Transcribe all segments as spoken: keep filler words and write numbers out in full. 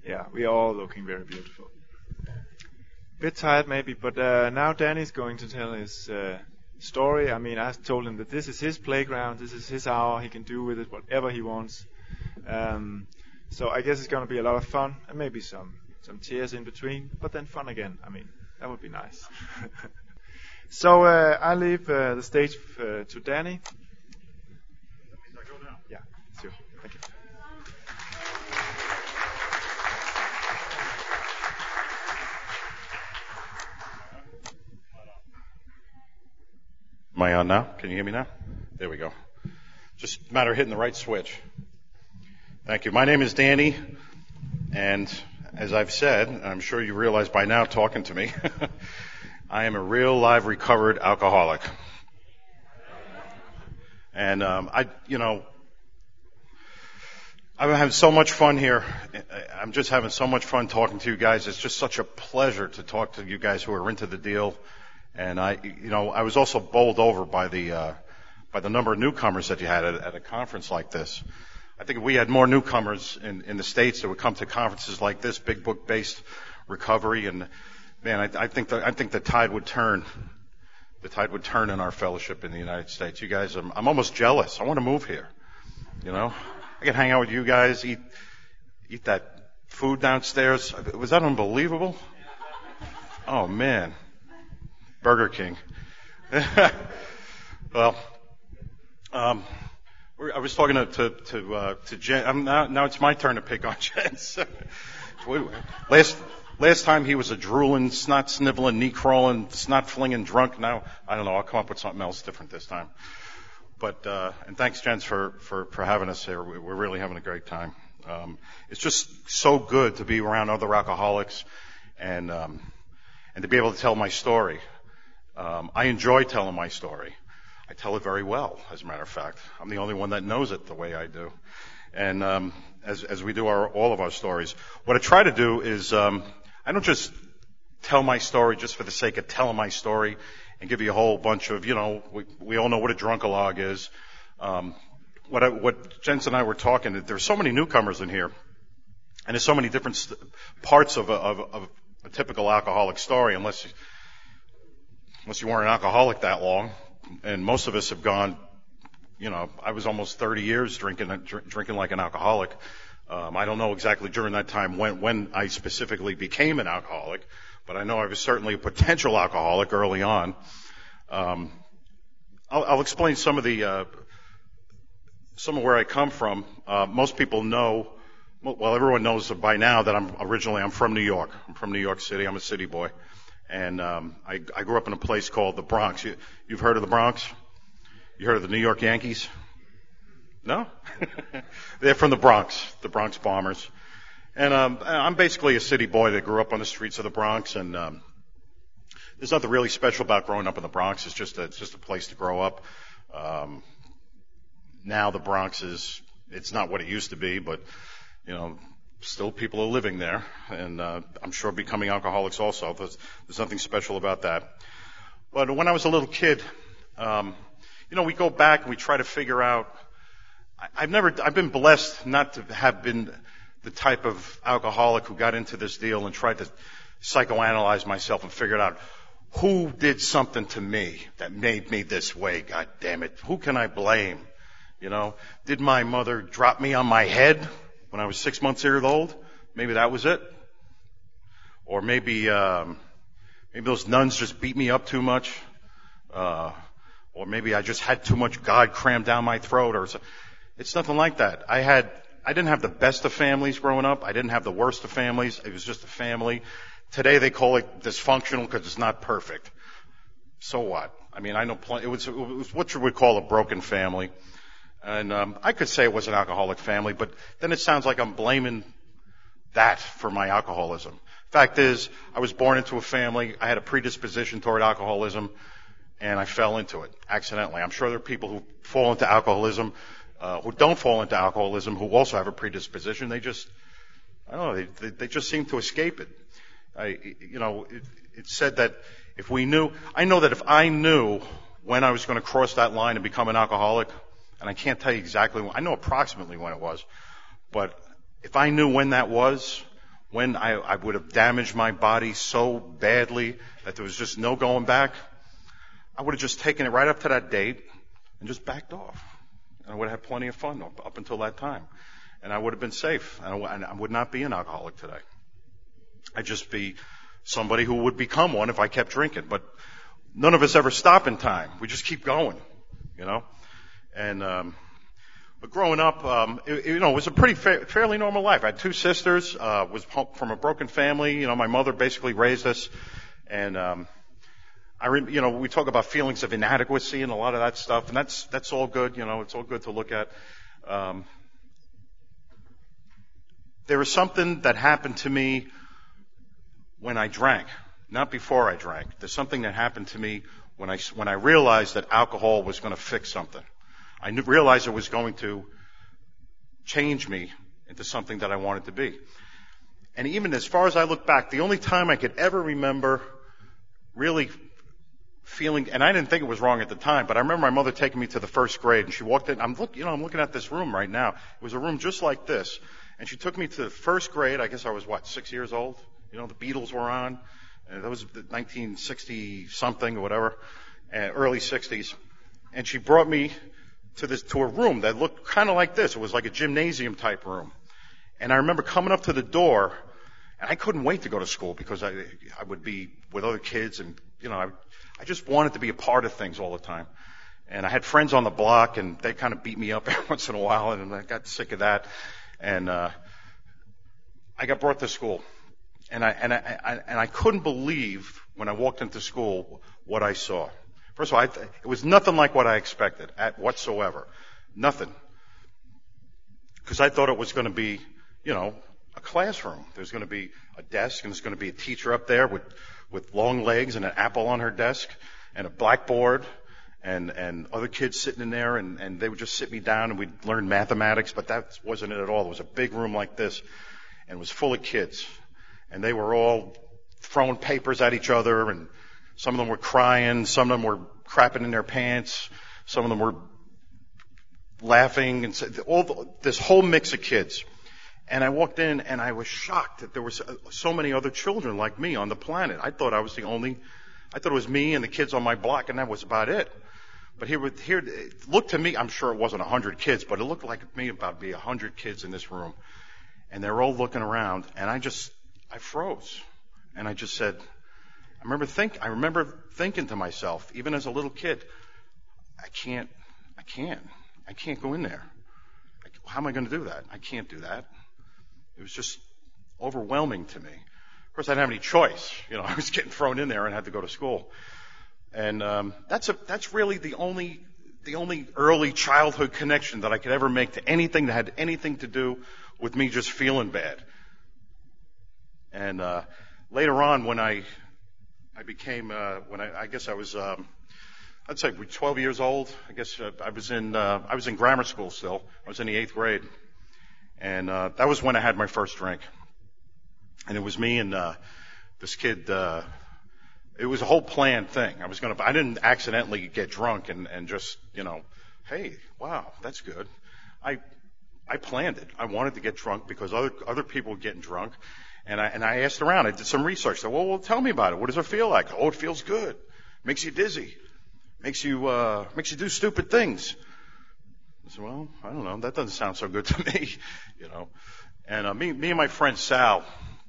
Yeah, we are all looking very beautiful. Bit tired maybe, but uh, now Danny's going to tell his uh, story. I mean, I told him that this is his playground, this is his hour, he can do with it whatever he wants. Um, so I guess it's going to be a lot of fun, and maybe some, some tears in between, but then fun again. I mean, that would be nice. So uh, I leave uh, the stage uh, to Danny. Yeah, it's you. Thank you. Am I on now? Can you hear me now? There we go. Just a matter of hitting the right switch. Thank you. My name is Danny, and as I've said, I'm sure you realize by now talking to me, I am a real live recovered alcoholic. And um, I, you know, I'm having so much fun here. I'm just having so much fun talking to you guys. It's just such a pleasure to talk to you guys who are into the deal. And I, you know, I was also bowled over by the uh, by the number of newcomers that you had at, at a conference like this. I think if we had more newcomers in, in the States that would come to conferences like this, big book-based recovery, and man, I, I think the, I think the tide would turn. The tide would turn in our fellowship in the United States. You guys, I'm, I'm almost jealous. I want to move here. You know, I can hang out with you guys, eat eat that food downstairs. Was that unbelievable? Oh man. Burger King. Well, um, I was talking to to to, uh, to Jen. I'm now, now it's my turn to pick on Jen. last last time he was a drooling, snot sniveling, knee crawling, snot flinging drunk. Now I don't know. I'll come up with something else different this time. But uh, and thanks, Jen, for for for having us here. We're really having a great time. Um, it's just so good to be around other alcoholics and um, and to be able to tell my story. Um, I enjoy telling my story. I tell it very well, as a matter of fact. I'm the only one that knows it the way I do. And um, as, as we do our, all of our stories, what I try to do is um, I don't just tell my story just for the sake of telling my story and give you a whole bunch of, you know, we, we all know what a drunkalog is. Um, what, I, what Jens and I were talking, there's so many newcomers in here, and there's so many different st- parts of a, of, of a typical alcoholic story, unless you, unless you weren't an alcoholic that long. And most of us have gone, you know, I was almost thirty years drinking dr- drinking like an alcoholic. Um, I don't know exactly during that time when, when I specifically became an alcoholic, but I know I was certainly a potential alcoholic early on. Um, I'll, I'll explain some of the, uh, some of where I come from. Uh, most people know, well, everyone knows by now that I'm originally, I'm from New York. I'm from New York City. I'm a city boy. And um, I, I grew up in a place called the Bronx. You, you've heard of the Bronx? You heard of the New York Yankees? No? They're from the Bronx, the Bronx Bombers. And um, I'm basically a city boy that grew up on the streets of the Bronx. And um, there's nothing really special about growing up in the Bronx. It's just a, it's just a place to grow up. Um, now the Bronx is, it's not what it used to be, but, you know, still people are living there, and uh, I'm sure becoming alcoholics also. There's, there's nothing special about that. But when I was a little kid, um, you know, we go back and we try to figure out. I, I've never, I've been blessed not to have been the type of alcoholic who got into this deal and tried to psychoanalyze myself and figured out who did something to me that made me this way. God damn it, who can I blame? You know, did my mother drop me on my head when I was six months years old? Maybe that was it. Or maybe, um, maybe those nuns just beat me up too much. Uh, or maybe I just had too much God crammed down my throat or so. It's nothing like that. I had, I didn't have the best of families growing up. I didn't have the worst of families. It was just a family. Today they call it dysfunctional because it's not perfect. So what? I mean, I know plenty, it was, it was what you would call a broken family. And um, I could say it was an alcoholic family, but then it sounds like I'm blaming that for my alcoholism. Fact is, I was born into a family. I had a predisposition toward alcoholism, and I fell into it accidentally. I'm sure there are people who fall into alcoholism, uh, who don't fall into alcoholism, who also have a predisposition. They just, I don't know, they, they, they just seem to escape it. I, you know, it, it's said that if we knew, I know that if I knew when I was going to cross that line and become an alcoholic, and I can't tell you exactly when, I know approximately when it was, but if I knew when that was, when I, I would have damaged my body so badly that there was just no going back, I would have just taken it right up to that date and just backed off. And I would have had plenty of fun up, up until that time. And I would have been safe. And I, w- and I would not be an alcoholic today. I'd just be somebody who would become one if I kept drinking. But none of us ever stop in time. We just keep going, you know. And um, but growing up, um, it, you know, it was a pretty fa- fairly normal life. I had two sisters. Uh, was from a broken family. You know, my mother basically raised us. And um, I, re- you know, we talk about feelings of inadequacy and a lot of that stuff, and that's that's all good. You know, it's all good to look at. Um, there was something that happened to me when I drank, not before I drank. There's something that happened to me when I when I realized that alcohol was going to fix something. I knew, realized it was going to change me into something that I wanted to be. And even as far as I look back, the only time I could ever remember really feeling, and I didn't think it was wrong at the time, but I remember my mother taking me to the first grade, and she walked in. I'm look, you know, I'm looking at this room right now. It was a room just like this, and she took me to the first grade. I guess I was what, six years old. You know, the Beatles were on. And that was nineteen sixty something or whatever, uh, early sixties. And she brought me to this to a room that looked kind of like this. It was like a gymnasium type room. And I remember coming up to the door, and I couldn't wait to go to school because I I would be with other kids, and you know I I just wanted to be a part of things all the time. And I had friends on the block, and they kind of beat me up every once in a while, and I got sick of that. And uh, I got brought to school, and I and I, I and I couldn't believe when I walked into school what I saw. First of all, I, it was nothing like what I expected at whatsoever, nothing, because I thought it was going to be, you know, a classroom. There's going to be a desk, and there's going to be a teacher up there with with long legs and an apple on her desk and a blackboard and and other kids sitting in there, and and they would just sit me down and we'd learn mathematics, but that wasn't it at all. It was a big room like this, and it was full of kids, and they were all throwing papers at each other, and some of them were crying, some of them were crapping in their pants, some of them were laughing, and so, all the, this whole mix of kids. And I walked in, and I was shocked that there were so many other children like me on the planet. I thought I was the only, I thought it was me and the kids on my block, and that was about it. But here, here, it looked to me, I'm sure it wasn't a hundred kids, but it looked like to me about be a hundred kids in this room. And they were all looking around, and I just, I froze. And I just said, I remember think, I remember thinking to myself, even as a little kid, I can't, I can't, I can't go in there. How am I going to do that? I can't do that. It was just overwhelming to me. Of course, I didn't have any choice. You know, I was getting thrown in there and had to go to school. And um, that's a that's really the only the only early childhood connection that I could ever make to anything that had anything to do with me just feeling bad. And uh, later on, when I I became uh, when I, I guess I was um, I'd say twelve years old. I guess uh, I was in uh, I was in grammar school still. I was in the eighth grade. And uh, that was when I had my first drink. And it was me and uh, this kid. Uh, it was a whole planned thing. I was going to. I didn't accidentally get drunk and, and just, you know, hey, wow, that's good. I I planned it. I wanted to get drunk because other other people were getting drunk, and I and I asked around. I did some research. I said, well, well, tell me about it. What does it feel like? Oh, it feels good. Makes you dizzy. Makes you uh, makes you do stupid things. I said, well, I don't know. That doesn't sound so good to me, you know. And uh, me, me and my friend Sal,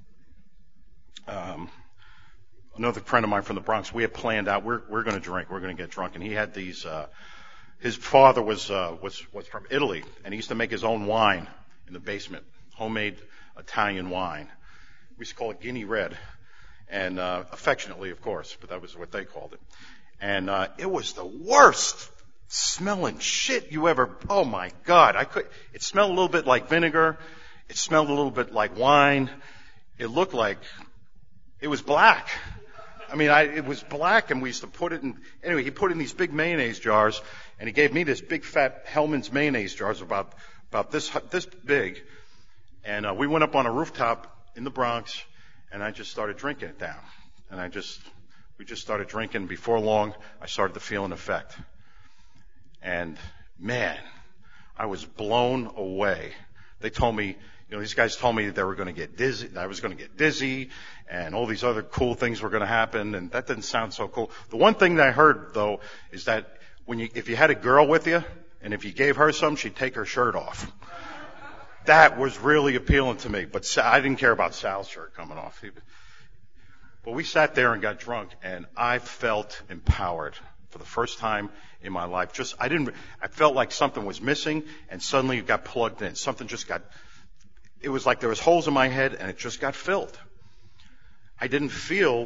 um, another friend of mine from the Bronx, we had planned out we're we're going to drink, we're going to get drunk, and he had these. Uh, his father was uh, was was from Italy, and he used to make his own wine in the basement, homemade Italian wine. We used to call it Guinea Red, and uh, affectionately, of course, but that was what they called it. And uh, it was the worst smelling shit you ever, oh my God, I could, it smelled a little bit like vinegar, it smelled a little bit like wine, it looked like, it was black. I mean, I, it was black, and we used to put it in, anyway, he put it in these big mayonnaise jars, and he gave me this big fat Hellman's mayonnaise jars about, about this, this big, and uh, we went up on a rooftop in the Bronx, and I just started drinking it down, and I just, we just started drinking. Before long, I started to feel an effect. And man, I was blown away. They told me you know, these guys told me that they were going to get dizzy, that I was going to get dizzy, and all these other cool things were going to happen, and that didn't sound so cool. The one thing that I heard, though, is that when you, if you had a girl with you, and if you gave her some, she'd take her shirt off. That was really appealing to me, but I didn't care about Sal's shirt coming off. But we sat there and got drunk, and I felt empowered for the first time in my life. Just, I didn't, I felt like something was missing, and suddenly it got plugged in. Something just got, it was like there was holes in my head, and it just got filled. I didn't feel,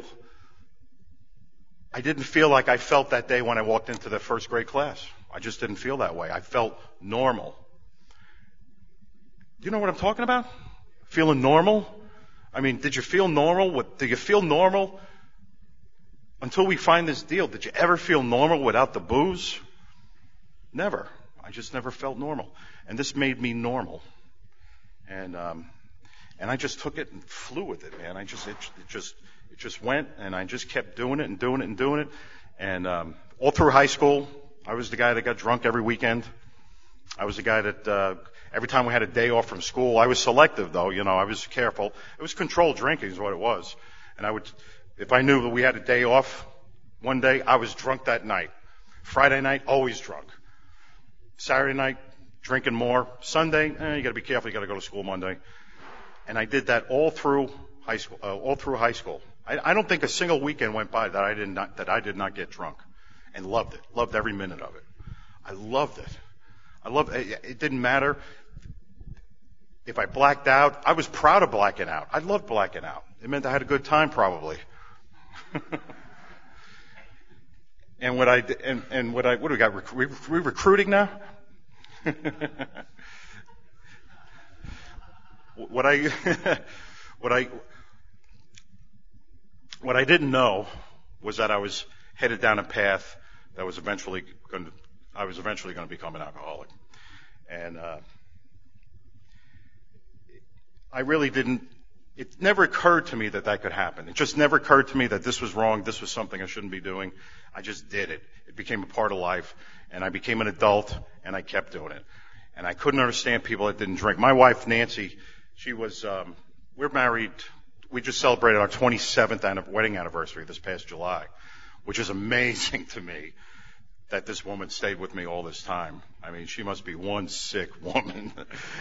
I didn't feel like I felt that day when I walked into the first grade class. I just didn't feel that way. I felt normal. Do you know what I'm talking about? Feeling normal? I mean, did you feel normal? What, do you feel normal until we find this deal? Did you ever feel normal without the booze? Never. I just never felt normal. And this made me normal. And, um, and I just took it and flew with it, man. I just, it, it just, it just went, and I just kept doing it and doing it and doing it. And, um, all through high school, I was the guy that got drunk every weekend. I was the guy that, uh, every time we had a day off from school, I was selective though, you know, I was careful. It was controlled drinking is what it was. And I would, if I knew that we had a day off one day, I was drunk that night. Friday night, always drunk. Saturday night, drinking more. Sunday, eh, you gotta be careful, you gotta go to school Monday. And I did that all through high school, uh, all through high school. I, I don't think a single weekend went by that I did not, that I did not get drunk. And loved it. Loved every minute of it. I loved it. I loved it. It didn't matter if I blacked out. I was proud of blacking out. I loved blacking out. It meant I had a good time probably. and what I and, and what I what do we got? We we recruiting now? what I what I what I didn't know was that I was headed down a path that was eventually going to, I was eventually going to become an alcoholic. And, uh, I really didn't, it never occurred to me that that could happen. It just never occurred to me that this was wrong, this was something I shouldn't be doing. I just did it. It became a part of life, and I became an adult, and I kept doing it. And I couldn't understand people that didn't drink. My wife, Nancy, she was, um, we're married, we just celebrated our twenty-seventh wedding anniversary this past July, which is amazing to me that this woman stayed with me all this time. I mean, she must be one sick woman.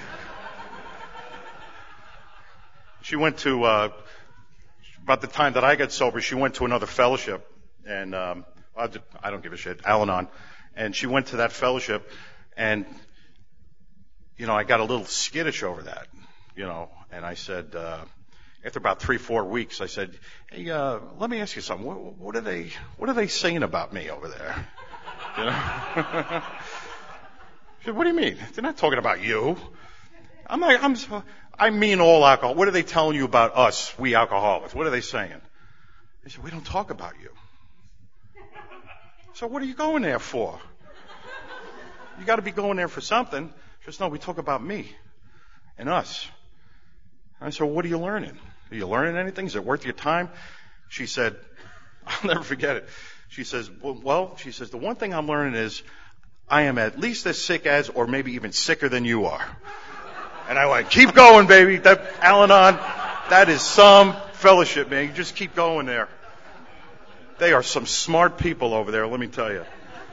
She went to, uh, about the time that I got sober, she went to another fellowship, and um, I don't give a shit, Al-Anon, and she went to that fellowship, and, you know, I got a little skittish over that, you know, and I said, uh, after about three, four weeks, I said, hey, uh, let me ask you something. What, what are they, what are they saying about me over there? You know? She said, what do you mean? They're not talking about you. I'm like, I'm, I mean all alcohol. What are they telling you about us, we alcoholics? What are they saying? They said, we don't talk about you. So what are you going there for? You got to be going there for something. Just no, we talk about me and us. I said, well, what are you learning? Are you learning anything? Is it worth your time? She said, I'll never forget it. She says, well, well, she says, the one thing I'm learning is I am at least as sick as, or maybe even sicker than you are. And I went, keep going, baby. That Al-Anon, that is some fellowship, man. You just keep going there. They are some smart people over there, let me tell you.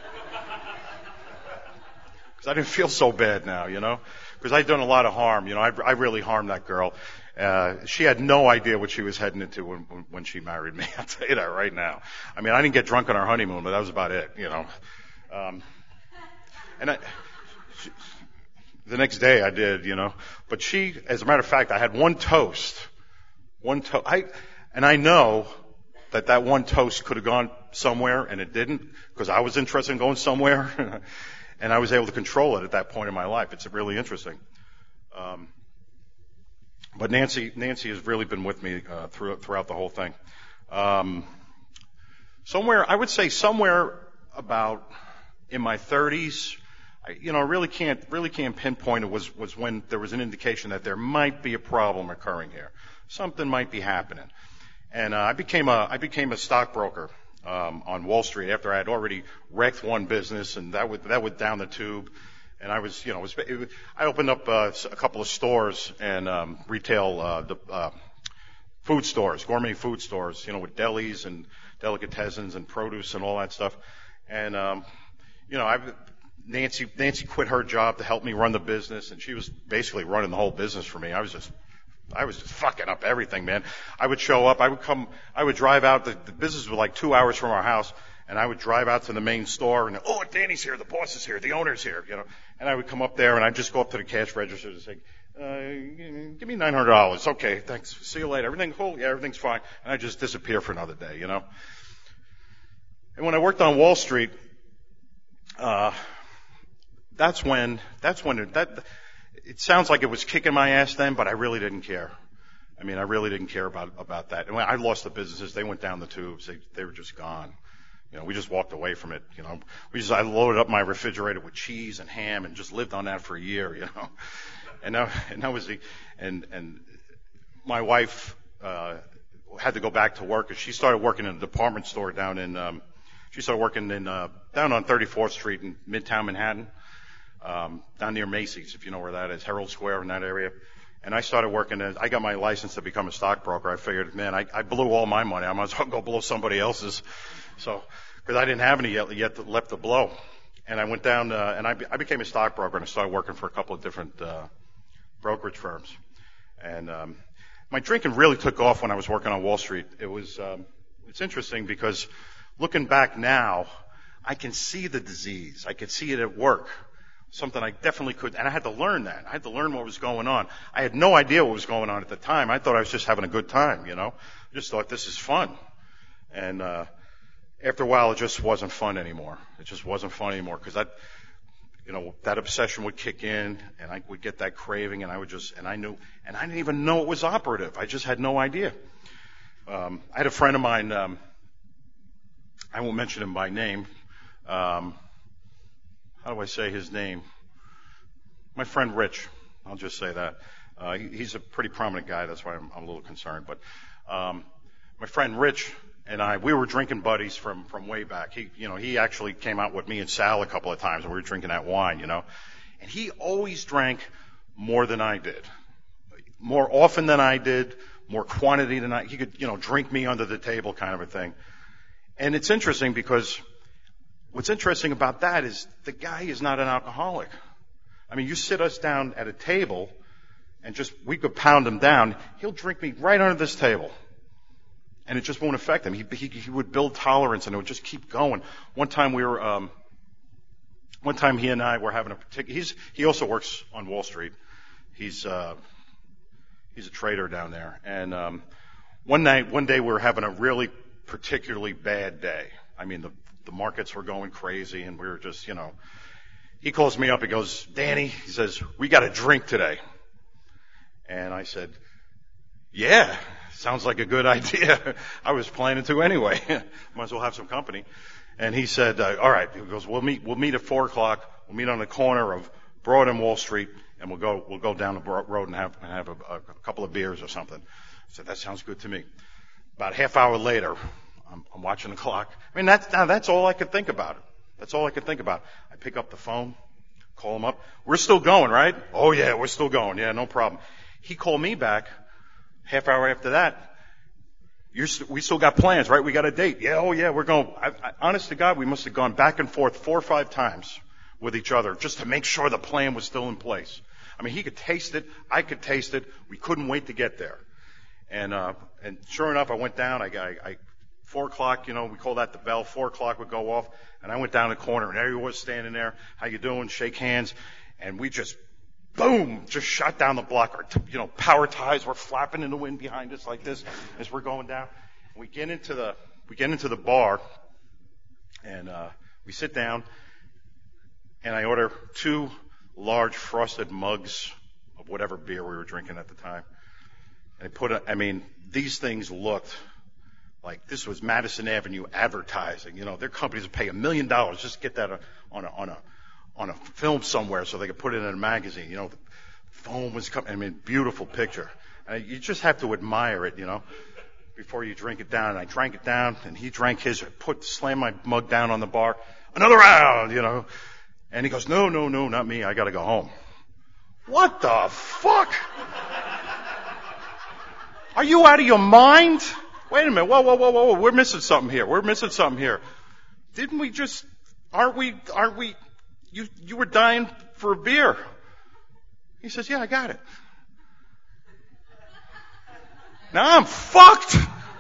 Because I didn't feel so bad now, you know. Because I'd done a lot of harm, you know. I, I really harmed that girl. Uh, she had no idea what she was heading into when, when, when she married me. I'll tell you that right now. I mean, I didn't get drunk on our honeymoon, but that was about it, you know. Um, and I, she, the next day I did, you know. But she, as a matter of fact, I had one toast. One toast. I, and I know that that one toast could have gone somewhere, and it didn't, because I was interested in going somewhere. And I was able to control it at that point in my life. It's really interesting. Um, but Nancy, Nancy has really been with me uh, through, throughout the whole thing. Um, somewhere, I would say somewhere about in my thirties, I, you know, I really can't, really can't pinpoint it was, was when there was an indication that there might be a problem occurring here. Something might be happening. And uh, I became a, I became a stockbroker. Um, on Wall Street after I had already wrecked one business, and that went, that went down the tube. And I was, you know, it was, it was, I opened up uh, a couple of stores and um, retail uh, the, uh, food stores, gourmet food stores, you know, with delis and delicatessens and produce and all that stuff. And um, you know, I Nancy Nancy quit her job to help me run the business, and she was basically running the whole business for me. I was just I was just fucking up everything, man. I would show up, I would come, I would drive out. The, the business was like two hours from our house. And I would drive out to the main store and, oh, Danny's here, the boss is here, the owner's here, you know. And I would come up there and I'd just go up to the cash register and say, uh, give me nine hundred dollars. Okay, thanks. See you later. Everything cool? Yeah, everything's fine. And I'd just disappear for another day, you know. And when I worked on Wall Street, uh, that's when, that's when, it, that, it sounds like it was kicking my ass then, but I really didn't care. I mean, I really didn't care about, about that. And when I lost the businesses, they went down the tubes. They, they were just gone. You know, we just walked away from it, you know. We just, I loaded up my refrigerator with cheese and ham and just lived on that for a year, you know. And that, and that was the, and, and my wife, uh, had to go back to work, and she started working in a department store down in, um, she started working in, uh, down on thirty-fourth Street in Midtown Manhattan, um, down near Macy's, if you know where that is, Herald Square in that area. And I started working as, I got my license to become a stockbroker. I figured, man, I, I blew all my money. I might as well go blow somebody else's. So, because I didn't have any yet, yet left to blow. And I went down, uh, and I, be, I became a stockbroker, and I started working for a couple of different, uh, brokerage firms. And, um, my drinking really took off when I was working on Wall Street. It was, um, it's interesting because looking back now, I can see the disease. I could see it at work. Something I definitely could, and I had to learn that. I had to learn what was going on. I had no idea what was going on at the time. I thought I was just having a good time, you know. I just thought this is fun. And, uh, after a while, it just wasn't fun anymore. It just wasn't fun anymore because that, you know, that obsession would kick in, and I would get that craving, and I would just, and I knew, and I didn't even know it was operative. I just had no idea. Um, I had a friend of mine. Um, I won't mention him by name. Um, how do I say his name? My friend Rich. I'll just say that. Uh, he, he's a pretty prominent guy. That's why I'm, I'm a little concerned. But um, my friend Rich and I, we were drinking buddies from, from way back. He, you know, he actually came out with me and Sal a couple of times, and we were drinking that wine, you know. And he always drank more than I did. More often than I did, more quantity than I, he could, you know, drink me under the table kind of a thing. And it's interesting because what's interesting about that is the guy is not an alcoholic. I mean, you sit us down at a table and just, we could pound him down. He'll drink me right under this table. And it just won't affect him. He, he, he would build tolerance, and it would just keep going. One time we were, um, one time he and I were having a particular, he's, he also works on Wall Street. He's, uh, he's a trader down there. And, um, one night, one day we were having a really particularly bad day. I mean, the, the markets were going crazy, and we were just, you know, he calls me up, he goes, Danny, he says, we got a drink today. And I said, yeah. Sounds like a good idea. I was planning to anyway. Might as well have some company. And he said, uh, all right. He goes, we'll meet, we'll meet at four o'clock. We'll meet on the corner of Broad and Wall Street, and we'll go, we'll go down the road and have, and have a, a couple of beers or something. I said, that sounds good to me. About a half hour later, I'm, I'm watching the clock. I mean, that's, now that's all I could think about. That's all I could think about. I pick up the phone, call him up. We're still going, right? Oh yeah, we're still going. Yeah, no problem. He called me back. Half hour after that, you're st- we still got plans, right? We got a date. Yeah, oh yeah, we're going. I, I, honest to God, we must have gone back and forth four or five times with each other just to make sure the plan was still in place. I mean, he could taste it. I could taste it. We couldn't wait to get there. And, uh, and sure enough, I went down. I, I, I, four o'clock, you know, we call that the bell. Four o'clock would go off. And I went down the corner, and everyone was standing there. How you doing? Shake hands. And we just, boom, just shot down the block. Our, t- you know, power ties were flapping in the wind behind us like this as we're going down. We get into the, we get into the bar, and, uh, we sit down, and I order two large frosted mugs of whatever beer we were drinking at the time. And I put a, I mean, these things looked like this was Madison Avenue advertising. You know, their companies would pay a million dollars just to get that on a, on a, on a film somewhere so they could put it in a magazine. You know, the foam was coming. I mean, beautiful picture. And you just have to admire it, you know, before you drink it down. And I drank it down, and he drank his. I put, slammed my mug down on the bar. Another round, you know. And he goes, no, no, no, not me. I got to go home. What the fuck? Are you out of your mind? Wait a minute. Whoa, whoa, whoa, whoa, whoa. We're missing something here. We're missing something here. Didn't we just, aren't we, aren't we, you, you were dying for a beer. He says, yeah, I got it. Now I'm fucked.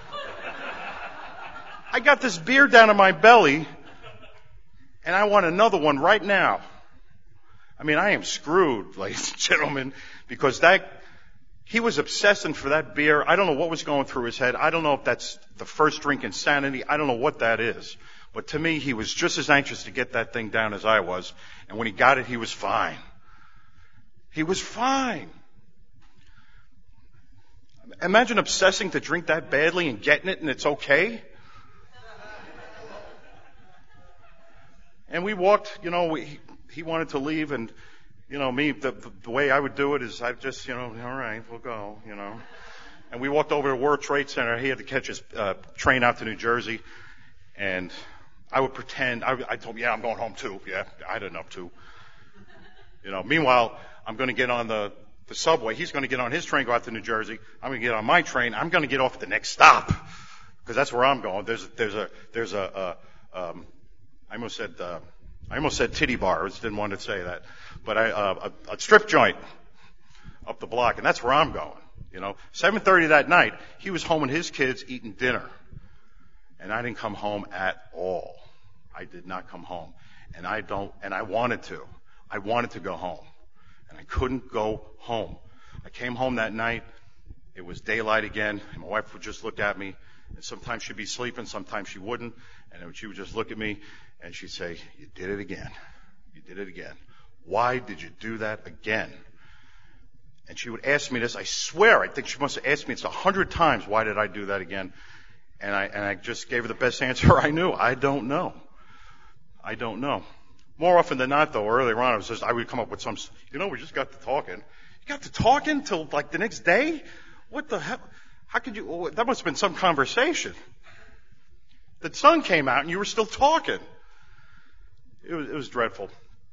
I got this beer down in my belly, and I want another one right now. I mean, I am screwed, ladies and gentlemen, because that, he was obsessing for that beer. I don't know what was going through his head. I don't know if that's the first drink insanity. I don't know what that is. But to me, he was just as anxious to get that thing down as I was. And when he got it, he was fine. He was fine. Imagine obsessing to drink that badly and getting it and it's okay. And we walked, you know, we, he wanted to leave, and, you know, me, the, the way I would do it is I'd just, you know, all right, we'll go, you know. And we walked over to World Trade Center. He had to catch his uh, train out to New Jersey, and I would pretend, I, I told him, yeah, I'm going home too. Yeah, I had enough too. You know, meanwhile, I'm going to get on the, the subway. He's going to get on his train, go out to New Jersey. I'm going to get on my train. I'm going to get off at the next stop, because that's where I'm going. There's, there's a, there's a, uh, um, I almost said, uh, I almost said titty bar. I just didn't want to say that. But I, uh, a, a strip joint up the block, and that's where I'm going. You know, seven thirty that night, he was home with his kids eating dinner. And I didn't come home at all. I did not come home. And I don't, and I wanted to. I wanted to go home. And I couldn't go home. I came home that night. It was daylight again. And my wife would just look at me. And sometimes she'd be sleeping, sometimes she wouldn't. And she would just look at me and she'd say, you did it again. You did it again. Why did you do that again? And she would ask me this. I swear, I think she must have asked me this a hundred times. Why did I do that again? And I, and I just gave her the best answer I knew. I don't know. I don't know. More often than not, though, earlier on, I was just, I would come up with some, you know, we just got to talking. You got to talking till like the next day? What the hell? How could you, that must have been some conversation. The sun came out and you were still talking. It was, it was dreadful.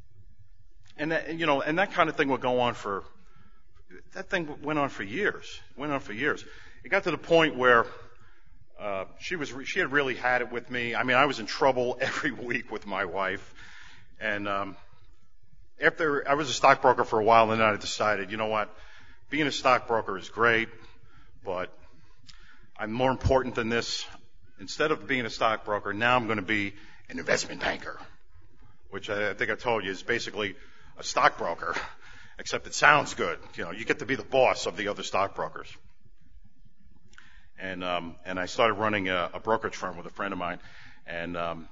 And that, you know, and that kind of thing would go on for, that thing went on for years. It went on for years. It got to the point where, uh, she was, she had really had it with me. I mean, I was in trouble every week with my wife. And, um, after, I was a stockbroker for a while, and then I decided, you know what? Being a stockbroker is great, but I'm more important than this. Instead of being a stockbroker, now I'm going to be an investment banker, which I, I think I told you is basically a stockbroker, except it sounds good. You know, you get to be the boss of the other stockbrokers. And um, and I started running a, a brokerage firm with a friend of mine, and um,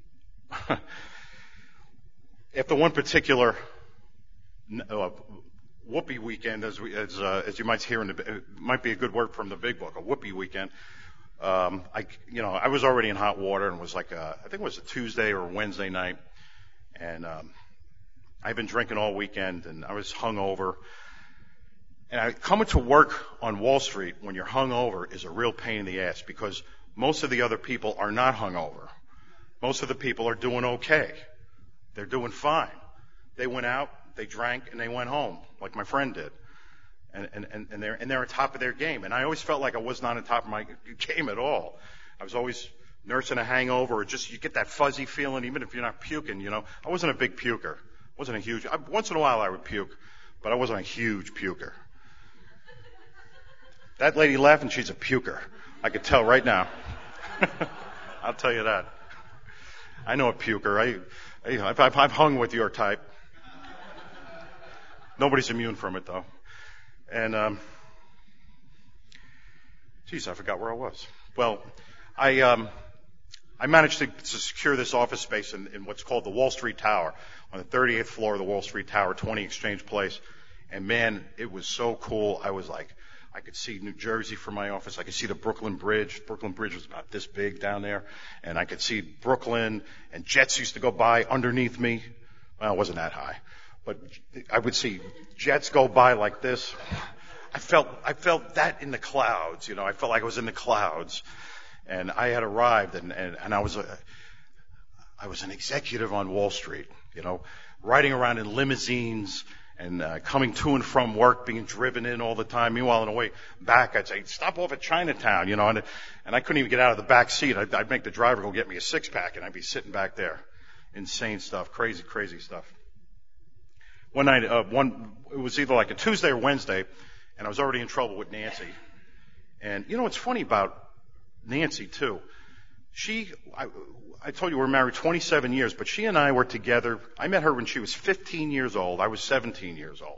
after one particular uh, whoopee weekend, as we, as uh, as you might hear in the, it might be a good word from the big book, a whoopee weekend. Um, I, you know, I was already in hot water, and it was like a, I think it was a Tuesday or a Wednesday night, and um, I'd been drinking all weekend, and I was hungover. And I, coming to work on Wall Street when you're hungover is a real pain in the ass, because most of the other people are not hungover. Most of the people are doing okay. They're doing fine. They went out, they drank, and they went home, like my friend did. And, and, and they're, and they're on top of their game. And I always felt like I was not on top of my game at all. I was always nursing a hangover, or just, you get that fuzzy feeling, even if you're not puking, you know. I wasn't a big puker. I wasn't a huge, I, once in a while I would puke, but I wasn't a huge puker. That lady laughing, she's a puker. I could tell right now. I'll tell you that. I know a puker. I, I, I've, I've hung with your type. Nobody's immune from it, though. And, um, geez, I forgot where I was. Well, I, um, I managed to, to secure this office space in, in what's called the Wall Street Tower, on the thirty-eighth floor of the Wall Street Tower, twenty Exchange Place. And man, it was so cool. I was like, I could see New Jersey from my office. I could see the Brooklyn Bridge. Brooklyn Bridge was about this big down there. And I could see Brooklyn, and jets used to go by underneath me. Well, it wasn't that high, but I would see jets go by like this. I felt, I felt that in the clouds, you know, I felt like I was in the clouds. And I had arrived, and, and, and I was a, I was an executive on Wall Street, you know. riding around in limousines and uh, coming to and from work, being driven in all the time. Meanwhile, on the way back, I'd say, stop off at Chinatown, you know, and, and I couldn't even get out of the back seat. I'd, I'd make the driver go get me a six-pack, and I'd be sitting back there. Insane stuff, crazy, crazy stuff. One night, uh, one, it was either like a Tuesday or Wednesday, and I was already in trouble with Nancy. And, you know, what's funny about Nancy, too, she, I, I told you we're married twenty-seven years, but she and I were together. I met her when she was fifteen years old. I was seventeen years old.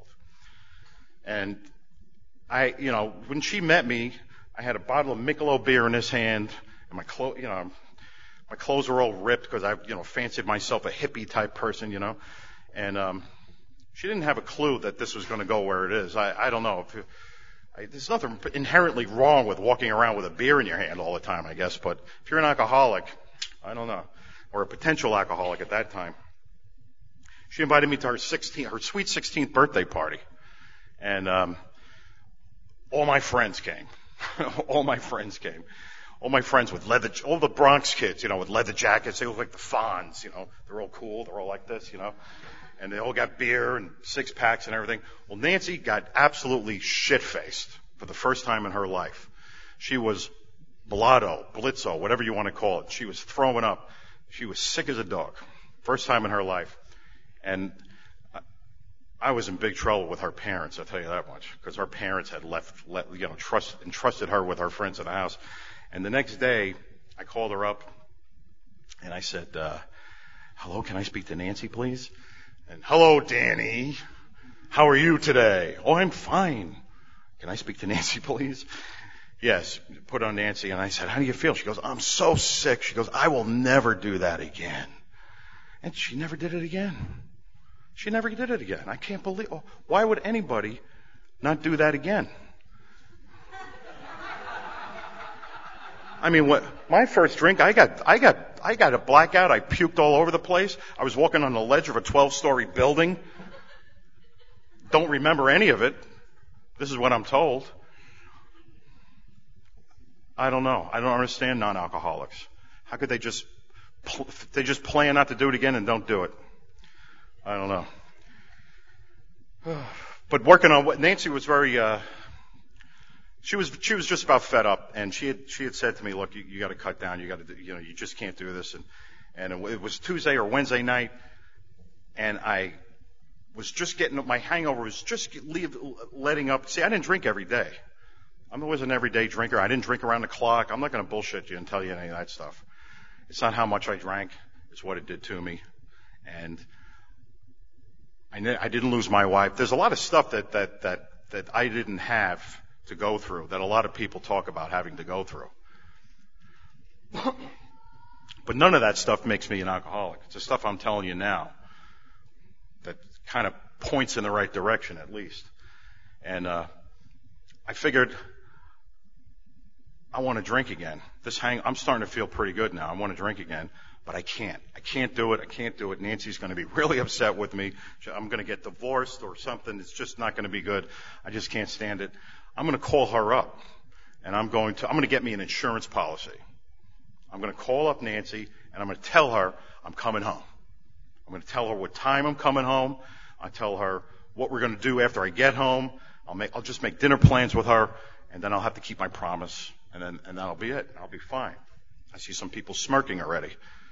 And I, you know, when she met me, I had a bottle of Michelob beer in his hand, and my clothes, you know, my clothes were all ripped because I, you know, fancied myself a hippie type person, you know. And um, she didn't have a clue that this was going to go where it is. I, I don't know. If you, I, there's nothing inherently wrong with walking around with a beer in your hand all the time, I guess. But if you're an alcoholic, I don't know, or a potential alcoholic at that time. She invited me to her sixteenth, her sweet sixteenth birthday party, and um, all my friends came. all my friends came. All my friends with leather, all the Bronx kids, you know, with leather jackets. They look like the Fonz, you know. They're all cool. They're all like this, you know. And they all got beer and six packs and everything. Well, Nancy got absolutely shit-faced for the first time in her life. She was blotto, blitzo, whatever you want to call it. She was throwing up. She was sick as a dog. First time in her life. And I was in big trouble with her parents, I'll tell you that much, because her parents had left, let, you know, trust, entrusted her with her friends in the house. And the next day, I called her up, and I said, uh, hello, can I speak to Nancy, please? And, hello, Danny. How are you today? Oh, I'm fine. Can I speak to Nancy, please? Yes, put on Nancy, and I said, how do you feel? She goes, I'm so sick. She goes, I will never do that again. And she never did it again. She never did it again. I can't believe, oh, why would anybody not do that again? I mean, what, my first drink, I got, I got, I got a blackout. I puked all over the place. I was walking on the ledge of a twelve-story building. Don't remember any of it. This is what I'm told. I don't know. I don't understand non-alcoholics. How could they just, pl- they just plan not to do it again and don't do it? I don't know. But working on what Nancy was very, uh, She was she was just about fed up, and she had she had said to me, "Look, you, you got to cut down. You got to, you know, you just can't do this." And and it was Tuesday or Wednesday night, and I was just getting my hangover was just leave, letting up. See, I didn't drink every day. I was an everyday drinker. I didn't drink around the clock. I'm not going to bullshit you and tell you any of that stuff. It's not how much I drank; it's what it did to me. And I I didn't lose my wife. There's a lot of stuff that that that that I didn't have to go through, that a lot of people talk about having to go through. But none of that stuff makes me an alcoholic. It's the stuff I'm telling you now that kind of points in the right direction, at least. And uh, I figured I want to drink again. This hang, I'm starting to feel pretty good now. I want to drink again, but I can't. I can't do it. I can't do it. Nancy's going to be really upset with me. I'm going to get divorced or something. It's just not going to be good. I just can't stand it. I'm going to call her up, and I'm going to I'm going to get me an insurance policy. I'm going to call up Nancy, and I'm going to tell her I'm coming home. I'm going to tell her what time I'm coming home. I'll tell her what we're going to do after I get home. I'll make I'll just make dinner plans with her, and then I'll have to keep my promise, and then and that'll be it. I'll be fine. I see some people smirking already.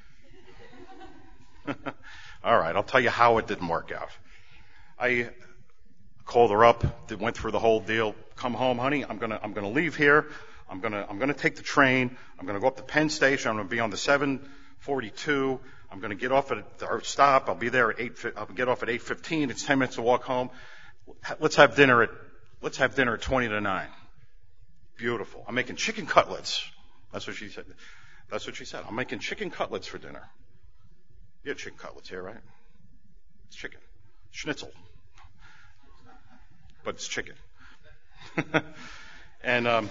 All right, I'll tell you how it didn't work out. I called her up, went through the whole deal. Come home, honey. I'm gonna, I'm gonna leave here. I'm gonna, I'm gonna take the train. I'm gonna go up to Penn Station. I'm gonna be on the seven forty-two. I'm gonna get off at our stop. I'll be there at eight. I'll get off at eight fifteen. It's ten minutes to walk home. Let's have dinner at, let's have dinner at twenty to nine. Beautiful. I'm making chicken cutlets. That's what she said. That's what she said. I'm making chicken cutlets for dinner. You have chicken cutlets here, right? It's chicken. Schnitzel. But it's chicken. And um,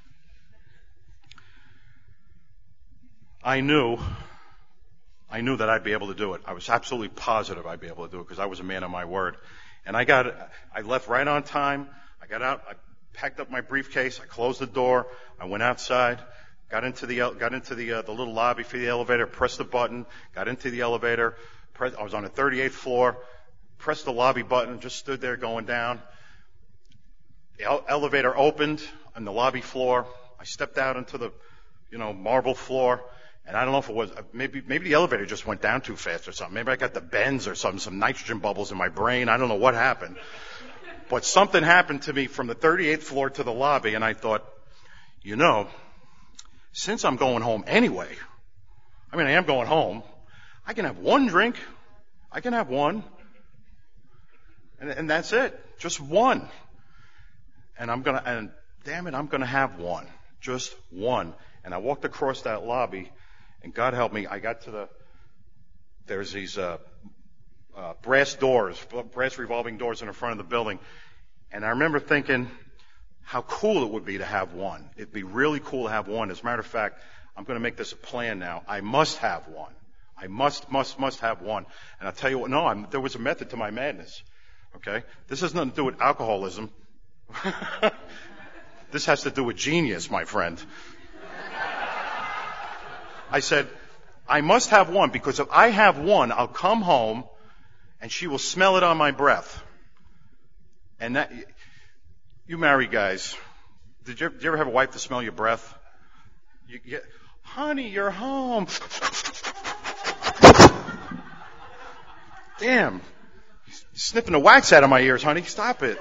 I knew, I knew that I'd be able to do it. I was absolutely positive I'd be able to do it because I was a man of my word. And I got, I left right on time. I got out, I packed up my briefcase, I closed the door, I went outside, got into the, got into the, uh, the little lobby for the elevator, pressed the button, got into the elevator, press, I was on the thirty-eighth floor, pressed the lobby button, just stood there going down. The ele- elevator opened on the lobby floor. I stepped out into the, you know, marble floor, and I don't know if it was, maybe, maybe the elevator just went down too fast or something. Maybe I got the bends or something, some nitrogen bubbles in my brain. I don't know what happened. But something happened to me from the thirty-eighth floor to the lobby, and I thought, you know, since I'm going home anyway, I mean, I am going home, I can have one drink. I can have one. And, and that's it. Just one. And I'm gonna, and damn it, I'm gonna have one. Just one. And I walked across that lobby, and God help me, I got to the, there's these, uh, uh, brass doors, brass revolving doors in the front of the building. And I remember thinking how cool it would be to have one. It'd be really cool to have one. As a matter of fact, I'm gonna make this a plan now. I must have one. I must, must, must have one. And I'll tell you what, no, I'm, there was a method to my madness. Okay? This has nothing to do with alcoholism. This has to do with genius, my friend. I said, I must have one, because if I have one, I'll come home and she will smell it on my breath. And that, you married guys, did you, did you ever have a wife to smell your breath? You get, honey, you're home. Damn. You're sniffing the wax out of my ears, honey. Stop it.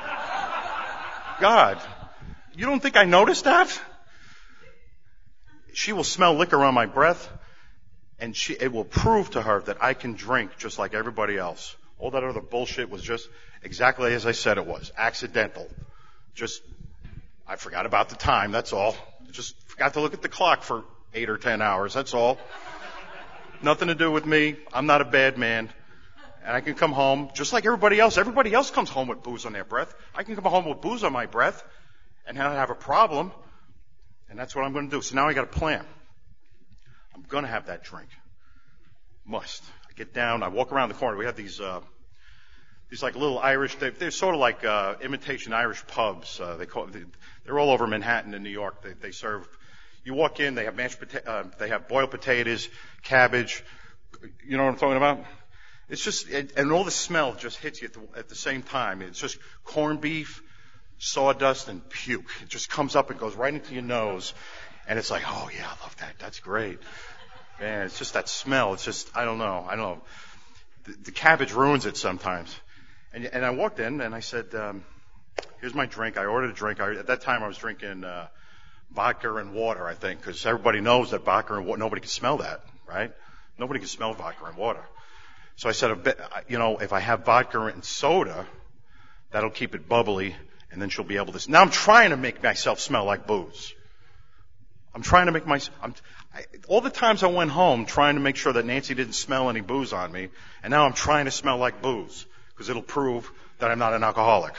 God. You don't think I noticed that? She will smell liquor on my breath, and she, it will prove to her that I can drink just like everybody else. All that other bullshit was just exactly as I said it was. Accidental. Just, I forgot about the time, that's all. Just forgot to look at the clock for eight or ten hours, that's all. Nothing to do with me. I'm not a bad man. And I can come home just like everybody else. Everybody else comes home with booze on their breath. I can come home with booze on my breath and not have a problem. And that's what I'm going to do. So now I got a plan. I'm going to have that drink. Must. I get down. I walk around the corner. We have these, uh, these like little Irish, they, they're sort of like, uh, imitation Irish pubs. Uh, they call, they, they're all over Manhattan and New York. They, they serve, you walk in, they have mashed pota- uh, they have boiled potatoes, cabbage. You know what I'm talking about? It's just, and all the smell just hits you at the, at the same time. It's just corned beef, sawdust, and puke. It just comes up and goes right into your nose. And it's like, oh yeah, I love that. That's great. Man, it's just that smell. It's just, I don't know. I don't know. The, the cabbage ruins it sometimes. And, and I walked in and I said, um, here's my drink. I ordered a drink. I, at that time I was drinking, uh, vodka and water, I think, because everybody knows that vodka and water, nobody can smell that, right? Nobody can smell vodka and water. So I said, a bit, you know, if I have vodka and soda, that'll keep it bubbly, and then she'll be able to. Now I'm trying to make myself smell like booze. I'm trying to make my. I'm, I, all the times I went home trying to make sure that Nancy didn't smell any booze on me, and now I'm trying to smell like booze because it'll prove that I'm not an alcoholic.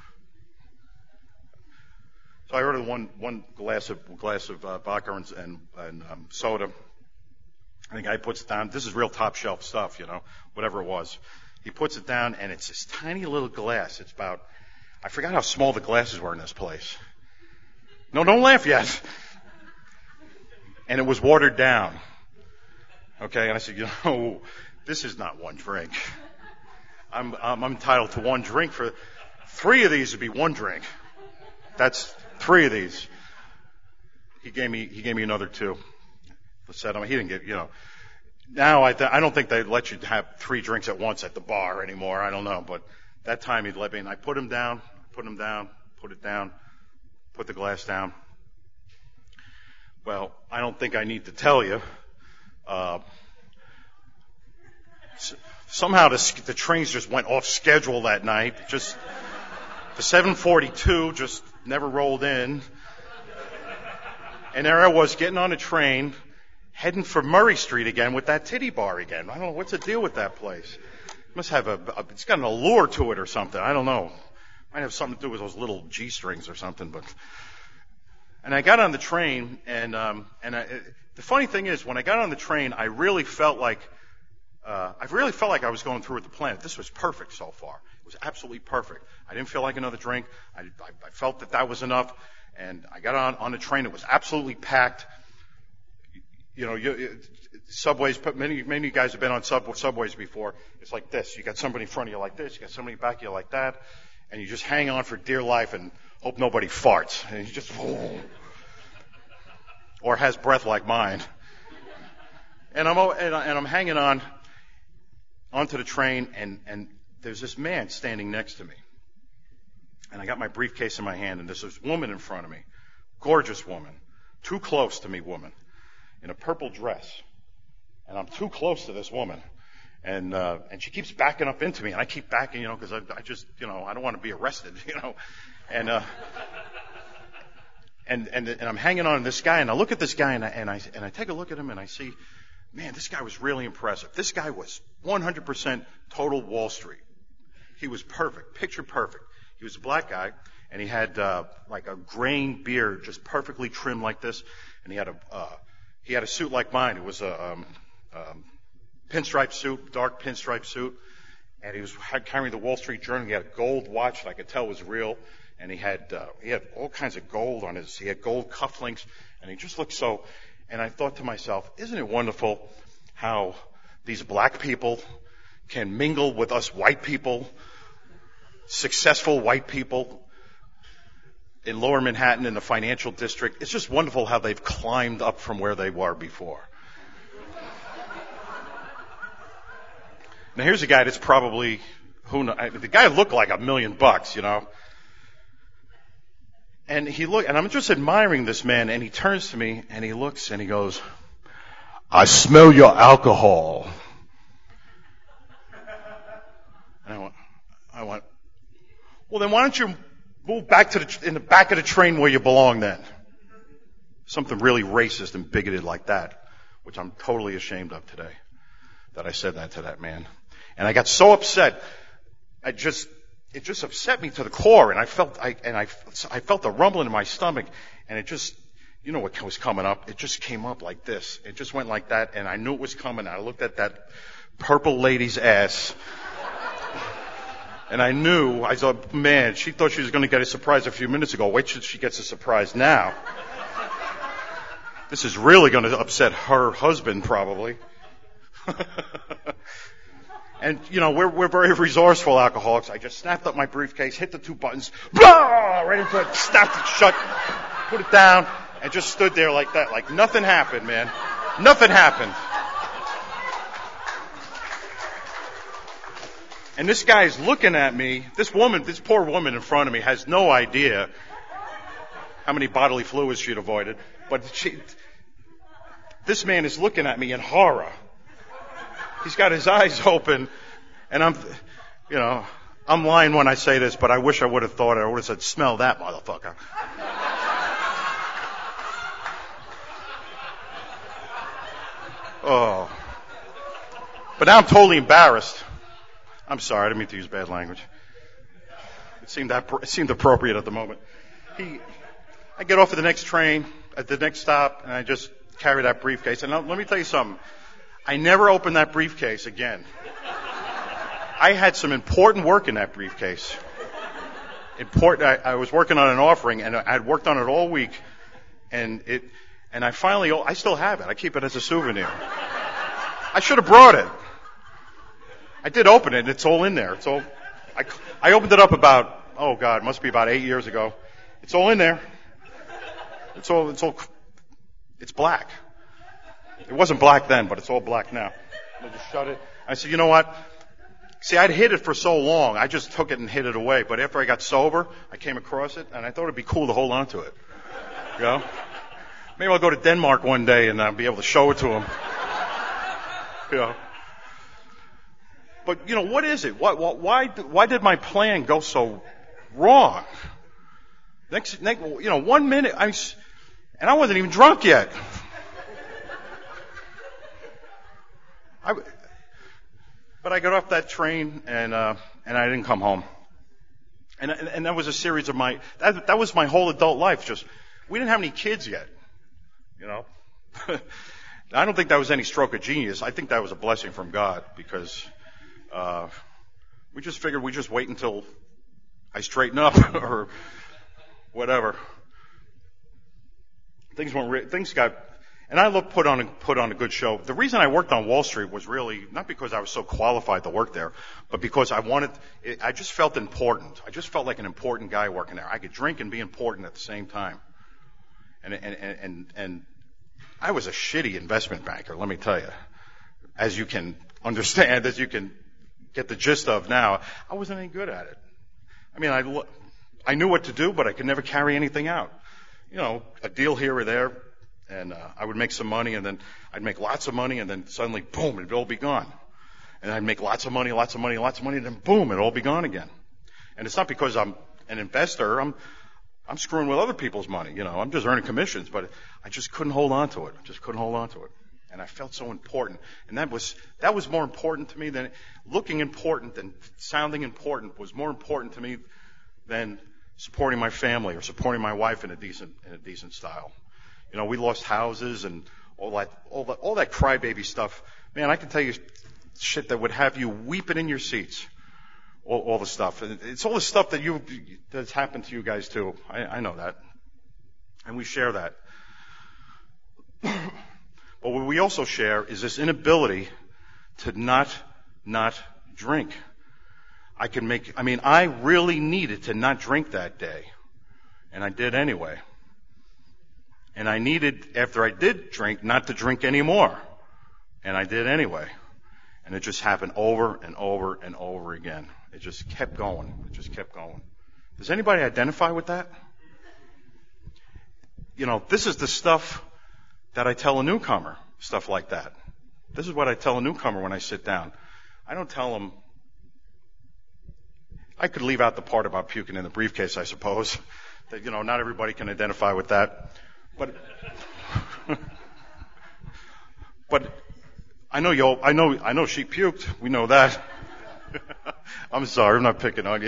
So I ordered one one glass of glass of uh, vodka and, and, and um, soda. And the guy puts it down. This is real top shelf stuff, you know, whatever it was. He puts it down, and it's this tiny little glass. It's about, I forgot how small the glasses were in this place. No, don't laugh yet. And it was watered down. Okay, and I said, you know, this is not one drink. I'm, I'm, I'm entitled to one drink for, three of these would be one drink. That's three of these. He gave me, he gave me another two. Said, I mean, he didn't get, you know. Now I, th- I don't think they let you have three drinks at once at the bar anymore. I don't know, but that time he'd let me. And I put him down, put him down, put it down, put the glass down. Well, I don't think I need to tell you. Uh, s- somehow the, the trains just went off schedule that night. Just the seven forty-two just never rolled in, and there I was getting on a train. Heading for Murray Street again with that titty bar again. I don't know what's the deal with that place. It must have a, a, it's got an allure to it or something. I don't know. Might have something to do with those little G strings or something. But and I got on the train, and um, and I, the funny thing is, when I got on the train, I really felt like uh, I really felt like I was going through with the plan. This was perfect so far. It was absolutely perfect. I didn't feel like another drink. I, I, I felt that that was enough, and I got on on the train. It was absolutely packed. you know, you, subways, many, many guys have been on sub, subways before. It's like this. You got somebody in front of you like this. You got somebody back of you like that. And you just hang on for dear life and hope nobody farts. And you just, or has breath like mine. And I'm, and I'm hanging on, onto the train, and, and there's this man standing next to me. And I got my briefcase in my hand, and there's this woman in front of me. Gorgeous woman. Too close to me woman. In a purple dress. And I'm too close to this woman. And, uh, and she keeps backing up into me, and I keep backing, you know, because I, I just, you know, I don't want to be arrested, you know. And, uh, and, and, and I'm hanging on to this guy, and I look at this guy, and I, and I, and I take a look at him, and I see, man, this guy was really impressive. This guy was one hundred percent total Wall Street. He was perfect, picture perfect. He was a black guy, and he had, uh, like a graying beard, just perfectly trimmed like this, and he had a, uh, he had a suit like mine. It was a, um, um, pinstripe suit, dark pinstripe suit, and he was carrying the Wall Street Journal. He had a gold watch that I could tell was real, and he had uh, he had all kinds of gold on his. He had gold cufflinks, and he just looked so. And I thought to myself, isn't it wonderful how these black people can mingle with us white people, successful white people in Lower Manhattan in the financial district? It's just wonderful how they've climbed up from where they were before. Now here's a guy that's probably, who knows, the guy looked like a million bucks, you know. And he look, and I'm just admiring this man, and he turns to me, and he looks, and he goes, "I smell your alcohol." And I went, I went, well then why don't you move back to the, in the back of the train where you belong then? Something really racist and bigoted like that, which I'm totally ashamed of today, that I said that to that man. And I got so upset, I just, it just upset me to the core, and I felt, I, and I, I felt a rumbling in my stomach, and it just, you know what was coming up? It just came up like this. It just went like that, and I knew it was coming. I looked at that purple lady's ass, and I knew, I thought, man, she thought she was going to get a surprise a few minutes ago. Wait till she gets a surprise now. This is really going to upset her husband, probably. And, you know, we're, we're very resourceful alcoholics. I just snapped up my briefcase, hit the two buttons, blah, right into it, snapped it shut, put it down, and just stood there like that, like nothing happened, man. Nothing happened. And this guy's looking at me. This woman, this poor woman in front of me has no idea how many bodily fluids she'd avoided. But she, this man is looking at me in horror. He's got his eyes open, and I'm, you know, I'm lying when I say this, but I wish I would have thought it. I would have said, "Smell that, motherfucker." Oh. But now I'm totally embarrassed. I'm sorry, I didn't mean to use bad language. It seemed that, it seemed appropriate at the moment. He, I get off at the next train, at the next stop, and I just carry that briefcase. And let me tell you something. I never opened that briefcase again. I had some important work in that briefcase. Important. I, I was working on an offering, and I had worked on it all week, and it, and I finally, I still have it. I keep it as a souvenir. I should have brought it. I did open it, and it's all in there. It's all. I, I opened it up about, oh God, it must be about eight years ago. It's all in there. It's all. It's all. It's black. It wasn't black then, but it's all black now. I just shut it. I said, you know what? See, I'd hid it for so long. I just took it and hid it away. But after I got sober, I came across it, and I thought it'd be cool to hold on to it. You know? Maybe I'll go to Denmark one day and I'll be able to show it to them. You know? But, you know, what is it? Why, why, why did my plan go so wrong? Next, next you know, one minute, I, and I wasn't even drunk yet. I, but I got off that train, and uh, and I didn't come home. And, and and that was a series of my that that was my whole adult life. Just we didn't have any kids yet, you know. I don't think that was any stroke of genius. I think that was a blessing from God, because uh, we just figured we just wait until I straighten up or whatever. Things went. Re- things got. And I looked, put on a, put on a good show. The reason I worked on Wall Street was really not because I was so qualified to work there, but because I wanted, I just felt important. I just felt like an important guy working there. I could drink and be important at the same time. And, and, and, and, and I was a shitty investment banker, let me tell you. As you can understand, as you can get the gist of now, I wasn't any good at it. I mean, I, I knew what to do, but I could never carry anything out. You know, a deal here or there, and uh, I would make some money, and then I'd make lots of money, and then suddenly, boom, it'd all be gone. And I'd make lots of money, lots of money, lots of money, and then boom, it'd all be gone again. And it's not because I'm an investor. I'm I'm screwing with other people's money. You know, I'm just earning commissions, but I just couldn't hold on to it. I just couldn't hold on to it. And I felt so important. And that was that was more important to me than looking important and sounding important was more important to me than supporting my family or supporting my wife in a decent in a decent style. You know, we lost houses and all that all that all that crybaby stuff. Man, I can tell you shit that would have you weeping in your seats. All, all the stuff. It's all the stuff that you that's happened to you guys too. I, I know that, and we share that. But what we also share is this inability to not not drink. I can make. I mean, I really needed to not drink that day, and I did anyway. And I needed, after I did drink, not to drink anymore, and I did anyway. And it just happened over and over and over again. It just kept going. It just kept going. Does anybody identify with that? You know, this is the stuff that I tell a newcomer, stuff like that. This is what I tell a newcomer when I sit down. I don't tell them, I could leave out the part about puking in the briefcase, I suppose. That, you know, not everybody can identify with that. But, but I know you. I know. I know she puked. We know that. I'm sorry. I'm not picking on you.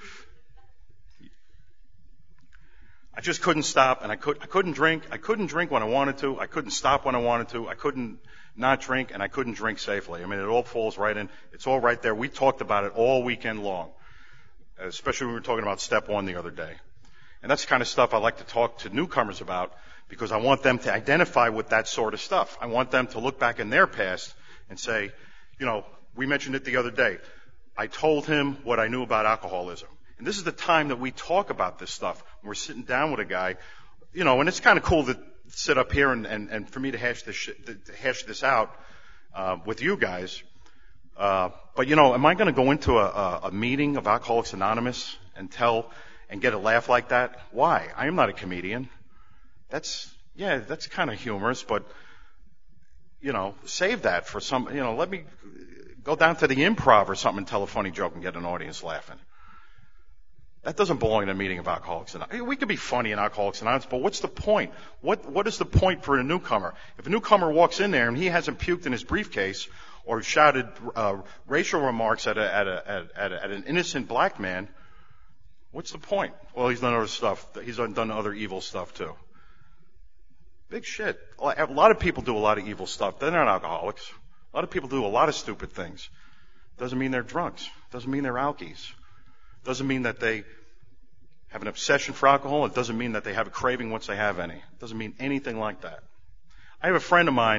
I just couldn't stop, and I could. I couldn't drink. I couldn't drink when I wanted to. I couldn't stop when I wanted to. I couldn't not drink, and I couldn't drink safely. I mean, it all falls right in. It's all right there. We talked about it all weekend long, especially when we were talking about step one the other day. And that's the kind of stuff I like to talk to newcomers about, because I want them to identify with that sort of stuff. I want them to look back in their past and say, you know, we mentioned it the other day. I told him what I knew about alcoholism. And this is the time that we talk about this stuff. We're sitting down with a guy, you know, and it's kind of cool to sit up here and, and, and for me to hash this, shit, to hash this out uh, with you guys. Uh, but, you know, am I going to go into a, a, a meeting of Alcoholics Anonymous and tell and get a laugh like that? Why? I am not a comedian. That's, yeah, that's kind of humorous, but, you know, save that for some, you know, let me go down to the Improv or something and tell a funny joke and get an audience laughing. That doesn't belong in a meeting of Alcoholics Anonymous. We could be funny in Alcoholics Anonymous, but what's the point? What, what is the point for a newcomer? If a newcomer walks in there and he hasn't puked in his briefcase or shouted uh, racial remarks at, a, at, a, at, a, at, a, at an innocent black man, what's the point? Well, he's done other stuff. He's done other evil stuff too. Big shit. A lot of people do a lot of evil stuff. They're not alcoholics. A lot of people do a lot of stupid things. Doesn't mean they're drunks. Doesn't mean they're alkies. Doesn't mean that they have an obsession for alcohol. It doesn't mean that they have a craving once they have any. It doesn't mean anything like that. I have a friend of mine.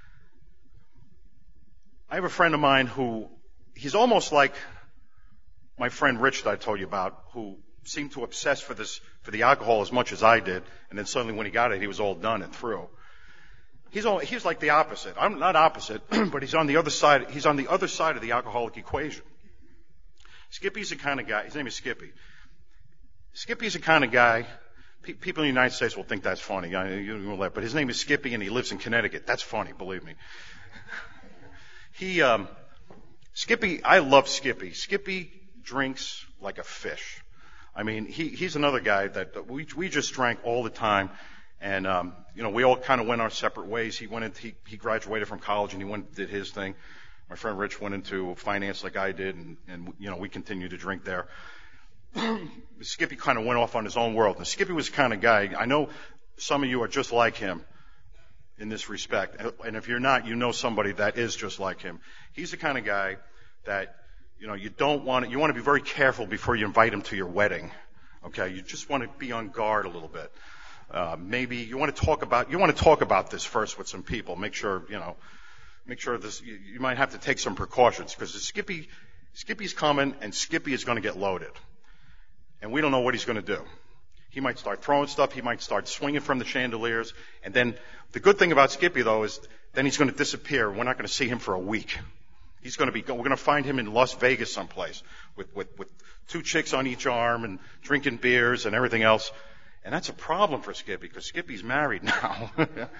I have a friend of mine who, he's almost like my friend Rich that I told you about, who seemed to obsess for this, for the alcohol as much as I did, and then suddenly when he got it, he was all done and through. He's all, he's like the opposite. I'm not opposite, but he's on the other side, he's on the other side of the alcoholic equation. Skippy's the kind of guy, his name is Skippy. Skippy's the kind of guy, pe- people in the United States will think that's funny, I, you know, but his name is Skippy and he lives in Connecticut. That's funny, believe me. He, um, Skippy, I love Skippy. Skippy drinks like a fish. I mean, he, he's another guy that we, we just drank all the time. And, um, you know, we all kind of went our separate ways. He went into, he, he graduated from college and he went and did his thing. My friend Rich went into finance like I did, and, and you know, we continued to drink there. Skippy kind of went off on his own world. And Skippy was the kind of guy, I know some of you are just like him in this respect. And if you're not, you know somebody that is just like him. He's the kind of guy that, you know, you don't want to, you want to be very careful before you invite him to your wedding. Okay? You just want to be on guard a little bit. Uh, maybe you want to talk about, you want to talk about this first with some people. Make sure, you know, make sure this, you, you might have to take some precautions because Skippy, Skippy's coming and Skippy is going to get loaded. And we don't know what he's going to do. He might start throwing stuff. He might start swinging from the chandeliers. And then the good thing about Skippy, though, is then he's going to disappear. We're not going to see him for a week. He's going to be, we're going to find him in Las Vegas someplace with, with, with two chicks on each arm and drinking beers and everything else. And that's a problem for Skippy because Skippy's married now.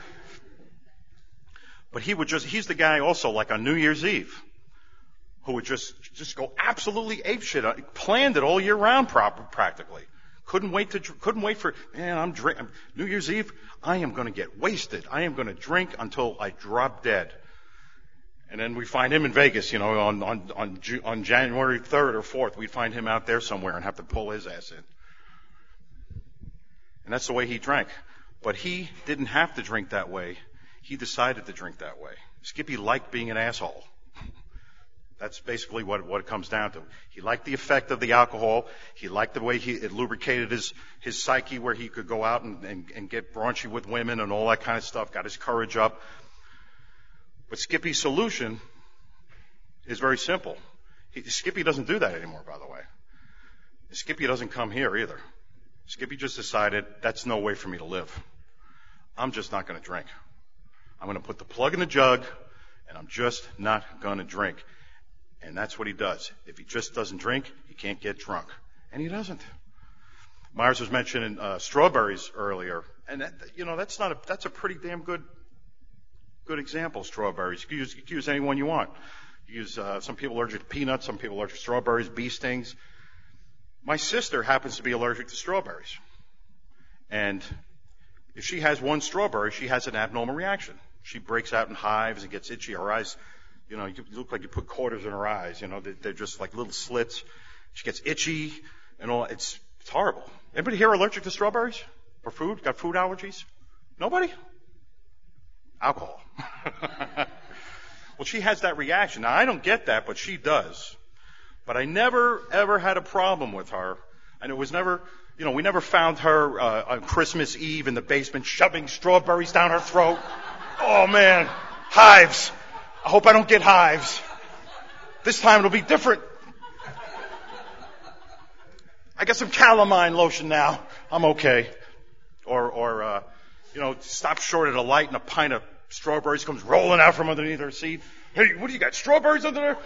But he would just, he's the guy also like on New Year's Eve who would just, just go absolutely apeshit, planned it all year round proper, practically. Couldn't wait to, couldn't wait for, man, I'm drinking, New Year's Eve, I am going to get wasted. I am going to drink until I drop dead. And then we find him in Vegas, you know, on, on, on, on January third or fourth, we'd find him out there somewhere and have to pull his ass in. And that's the way he drank. But he didn't have to drink that way. He decided to drink that way. Skippy liked being an asshole. That's basically what, what it comes down to. He liked the effect of the alcohol. He liked the way he, it lubricated his, his psyche where he could go out and, and, and get raunchy with women and all that kind of stuff, got his courage up. But Skippy's solution is very simple. He, Skippy doesn't do that anymore, by the way. Skippy doesn't come here either. Skippy just decided, that's no way for me to live. I'm just not going to drink. I'm going to put the plug in the jug, and I'm just not going to drink. And that's what he does. If he just doesn't drink, he can't get drunk. And he doesn't. Myers was mentioning uh, strawberries earlier. And, that, you know, that's not a, that's a pretty damn good good example, strawberries. You can use, you can use any one you want. You use, uh, some people are allergic to peanuts, some people are allergic to strawberries, bee stings. My sister happens to be allergic to strawberries. And if she has one strawberry, she has an abnormal reaction. She breaks out in hives and gets itchy. Her eyes, you know, you look like you put quarters in her eyes. You know, they're just like little slits. She gets itchy and all. It's, it's horrible. Anybody here allergic to strawberries or food? Got food allergies? Nobody? Alcohol. Well, she has that reaction. Now, I don't get that, but she does. But I never, ever had a problem with her. And it was never, you know, we never found her uh, on Christmas Eve in the basement shoving strawberries down her throat. Oh, man. Hives. I hope I don't get hives. This time it'll be different. I got some calamine lotion now. I'm okay. Or, or, uh, you know, stop short at a light and a pint of strawberries comes rolling out from underneath her seat. Hey, what do you got? Strawberries under there?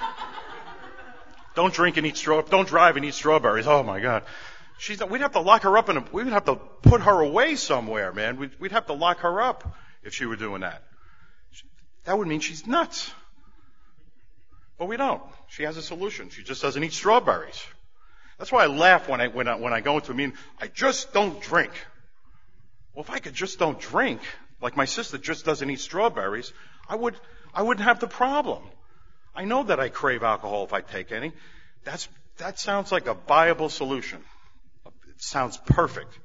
Don't drink and eat straw. Don't drive and eat strawberries. Oh my God. She's. We'd have to lock her up in a. We'd have to put her away somewhere, man. We'd, we'd have to lock her up if she were doing that. That would mean she's nuts. But we don't. She has a solution. She just doesn't eat strawberries. That's why I laugh when I when I when I go into a meeting. I just don't drink. Well, if I could just don't drink, like my sister just doesn't eat strawberries, I would, I wouldn't have the problem. I know that I crave alcohol if I take any. That's, that sounds like a viable solution. It sounds perfect.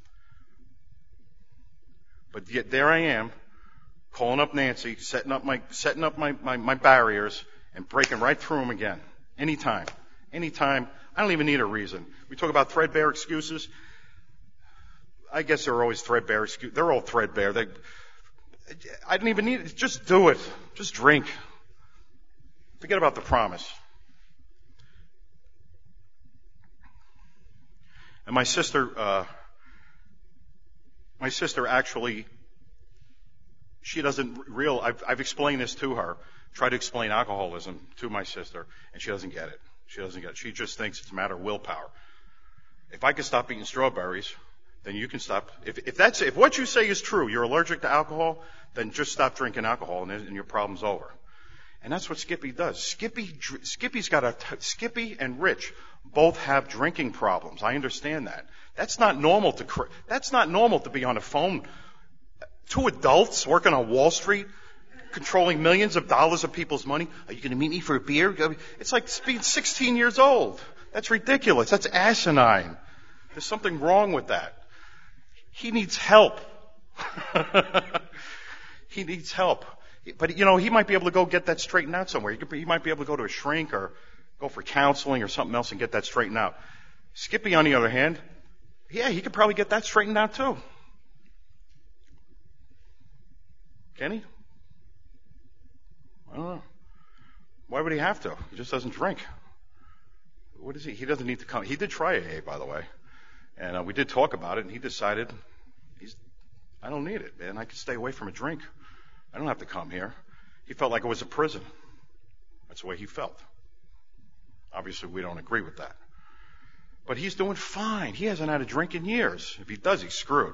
But yet there I am, calling up Nancy, setting up my, setting up my, my, my barriers and breaking right through them again. Anytime. Anytime. I don't even need a reason. We talk about threadbare excuses. I guess they're always threadbare excuses. They're all threadbare. They, I don't even need it. Just do it. Just drink. Forget about the promise. And my sister, uh, my sister actually, she doesn't real, I've, I've explained this to her, tried to explain alcoholism to my sister, and she doesn't get it. She doesn't get it. She just thinks it's a matter of willpower. If I could stop eating strawberries, then you can stop. If, if that's, if what you say is true, you're allergic to alcohol, then just stop drinking alcohol and, and your problem's over. And that's what Skippy does. Skippy, Skippy's got a, Skippy and Rich both have drinking problems. I understand that. That's not normal to, that's not normal to be on a phone. Two adults working on Wall Street, controlling millions of dollars of people's money. Are you going to meet me for a beer? It's like being sixteen years old. That's ridiculous. That's asinine. There's something wrong with that. He needs help. He needs help. But, you know, he might be able to go get that straightened out somewhere. He, could be, he might be able to go to a shrink or go for counseling or something else and get that straightened out. Skippy, on the other hand, yeah, he could probably get that straightened out too. Can he? I don't know. Why would he have to? He just doesn't drink. What is he? He doesn't need to come. He did try A A, by the way. And uh, we did talk about it, and he decided, he's, I don't need it, man. I can stay away from a drink. I don't have to come here. He felt like it was a prison. That's the way he felt. Obviously, we don't agree with that. But he's doing fine. He hasn't had a drink in years. If he does, he's screwed.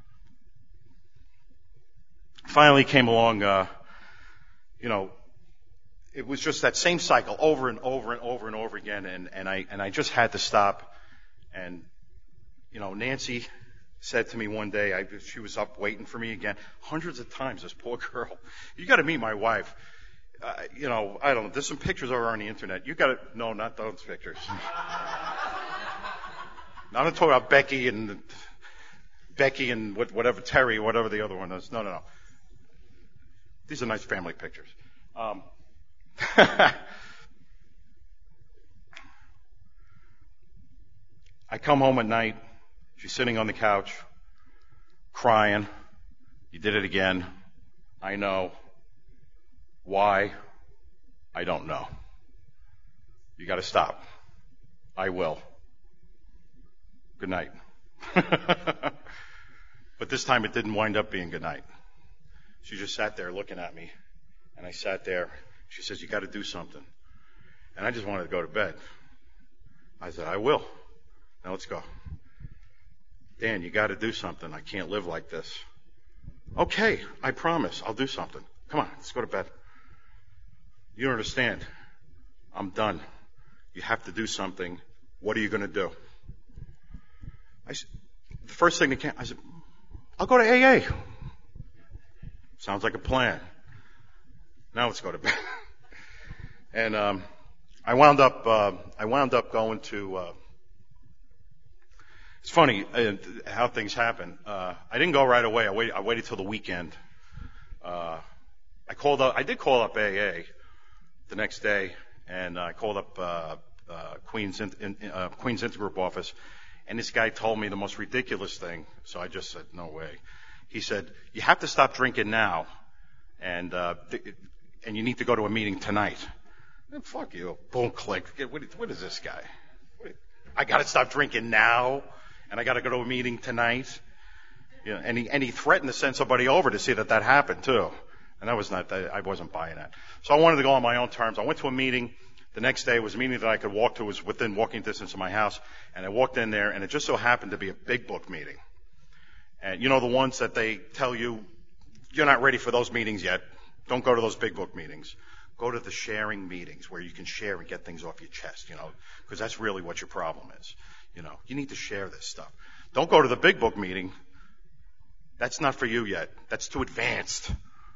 Finally came along, uh, you know, it was just that same cycle over and over and over and over again, and, and I and I just had to stop. And, you know, Nancy said to me one day, I, she was up waiting for me again, hundreds of times, this poor girl. You got to meet my wife. Uh, you know, I don't know, there's some pictures of her on the internet. You got to, no, not those pictures. Now, I'm not talking about Becky and Becky and whatever, Terry, whatever the other one is. No, no, no. These are nice family pictures. Um, I come home at night. She's sitting on the couch, crying. You did it again. I know. Why? I don't know. You got to stop. I will. Good night. But this time it didn't wind up being good night. She just sat there looking at me, and I sat there. She says, you got to do something. And I just wanted to go to bed. I said, I will. Now let's go. Dan, you got to do something. I can't live like this. Okay, I promise. I'll do something. Come on, let's go to bed. You don't understand. I'm done. You have to do something. What are you going to do? I said, the first thing that came, I said, I'll go to A A. Sounds like a plan. Now let's go to bed. And um, I wound up. Uh, I wound up going to. Uh, it's funny uh, how things happen. Uh, I didn't go right away. I waited. I waited till the weekend. Uh, I called up. I did call up A A the next day, and I called up uh, uh, Queens in, in, uh, Queens Intergroup office, and this guy told me the most ridiculous thing. So I just said, no way. He said, you have to stop drinking now, and uh, th- and you need to go to a meeting tonight. And fuck you. Boom, click. What, what is this guy? What, I got to stop drinking now, and I got to go to a meeting tonight. You know, and he and he threatened to send somebody over to see that that happened too. And that was not. I wasn't buying that. So I wanted to go on my own terms. I went to a meeting. The next day was a meeting that I could walk to. It was within walking distance of my house. And I walked in there, and it just so happened to be a big book meeting. And you know the ones that they tell you, you're not ready for those meetings yet. Don't go to those big book meetings. Go to the sharing meetings where you can share and get things off your chest, you know, because that's really what your problem is. You know, you need to share this stuff. Don't go to the big book meeting. That's not for you yet. That's too advanced.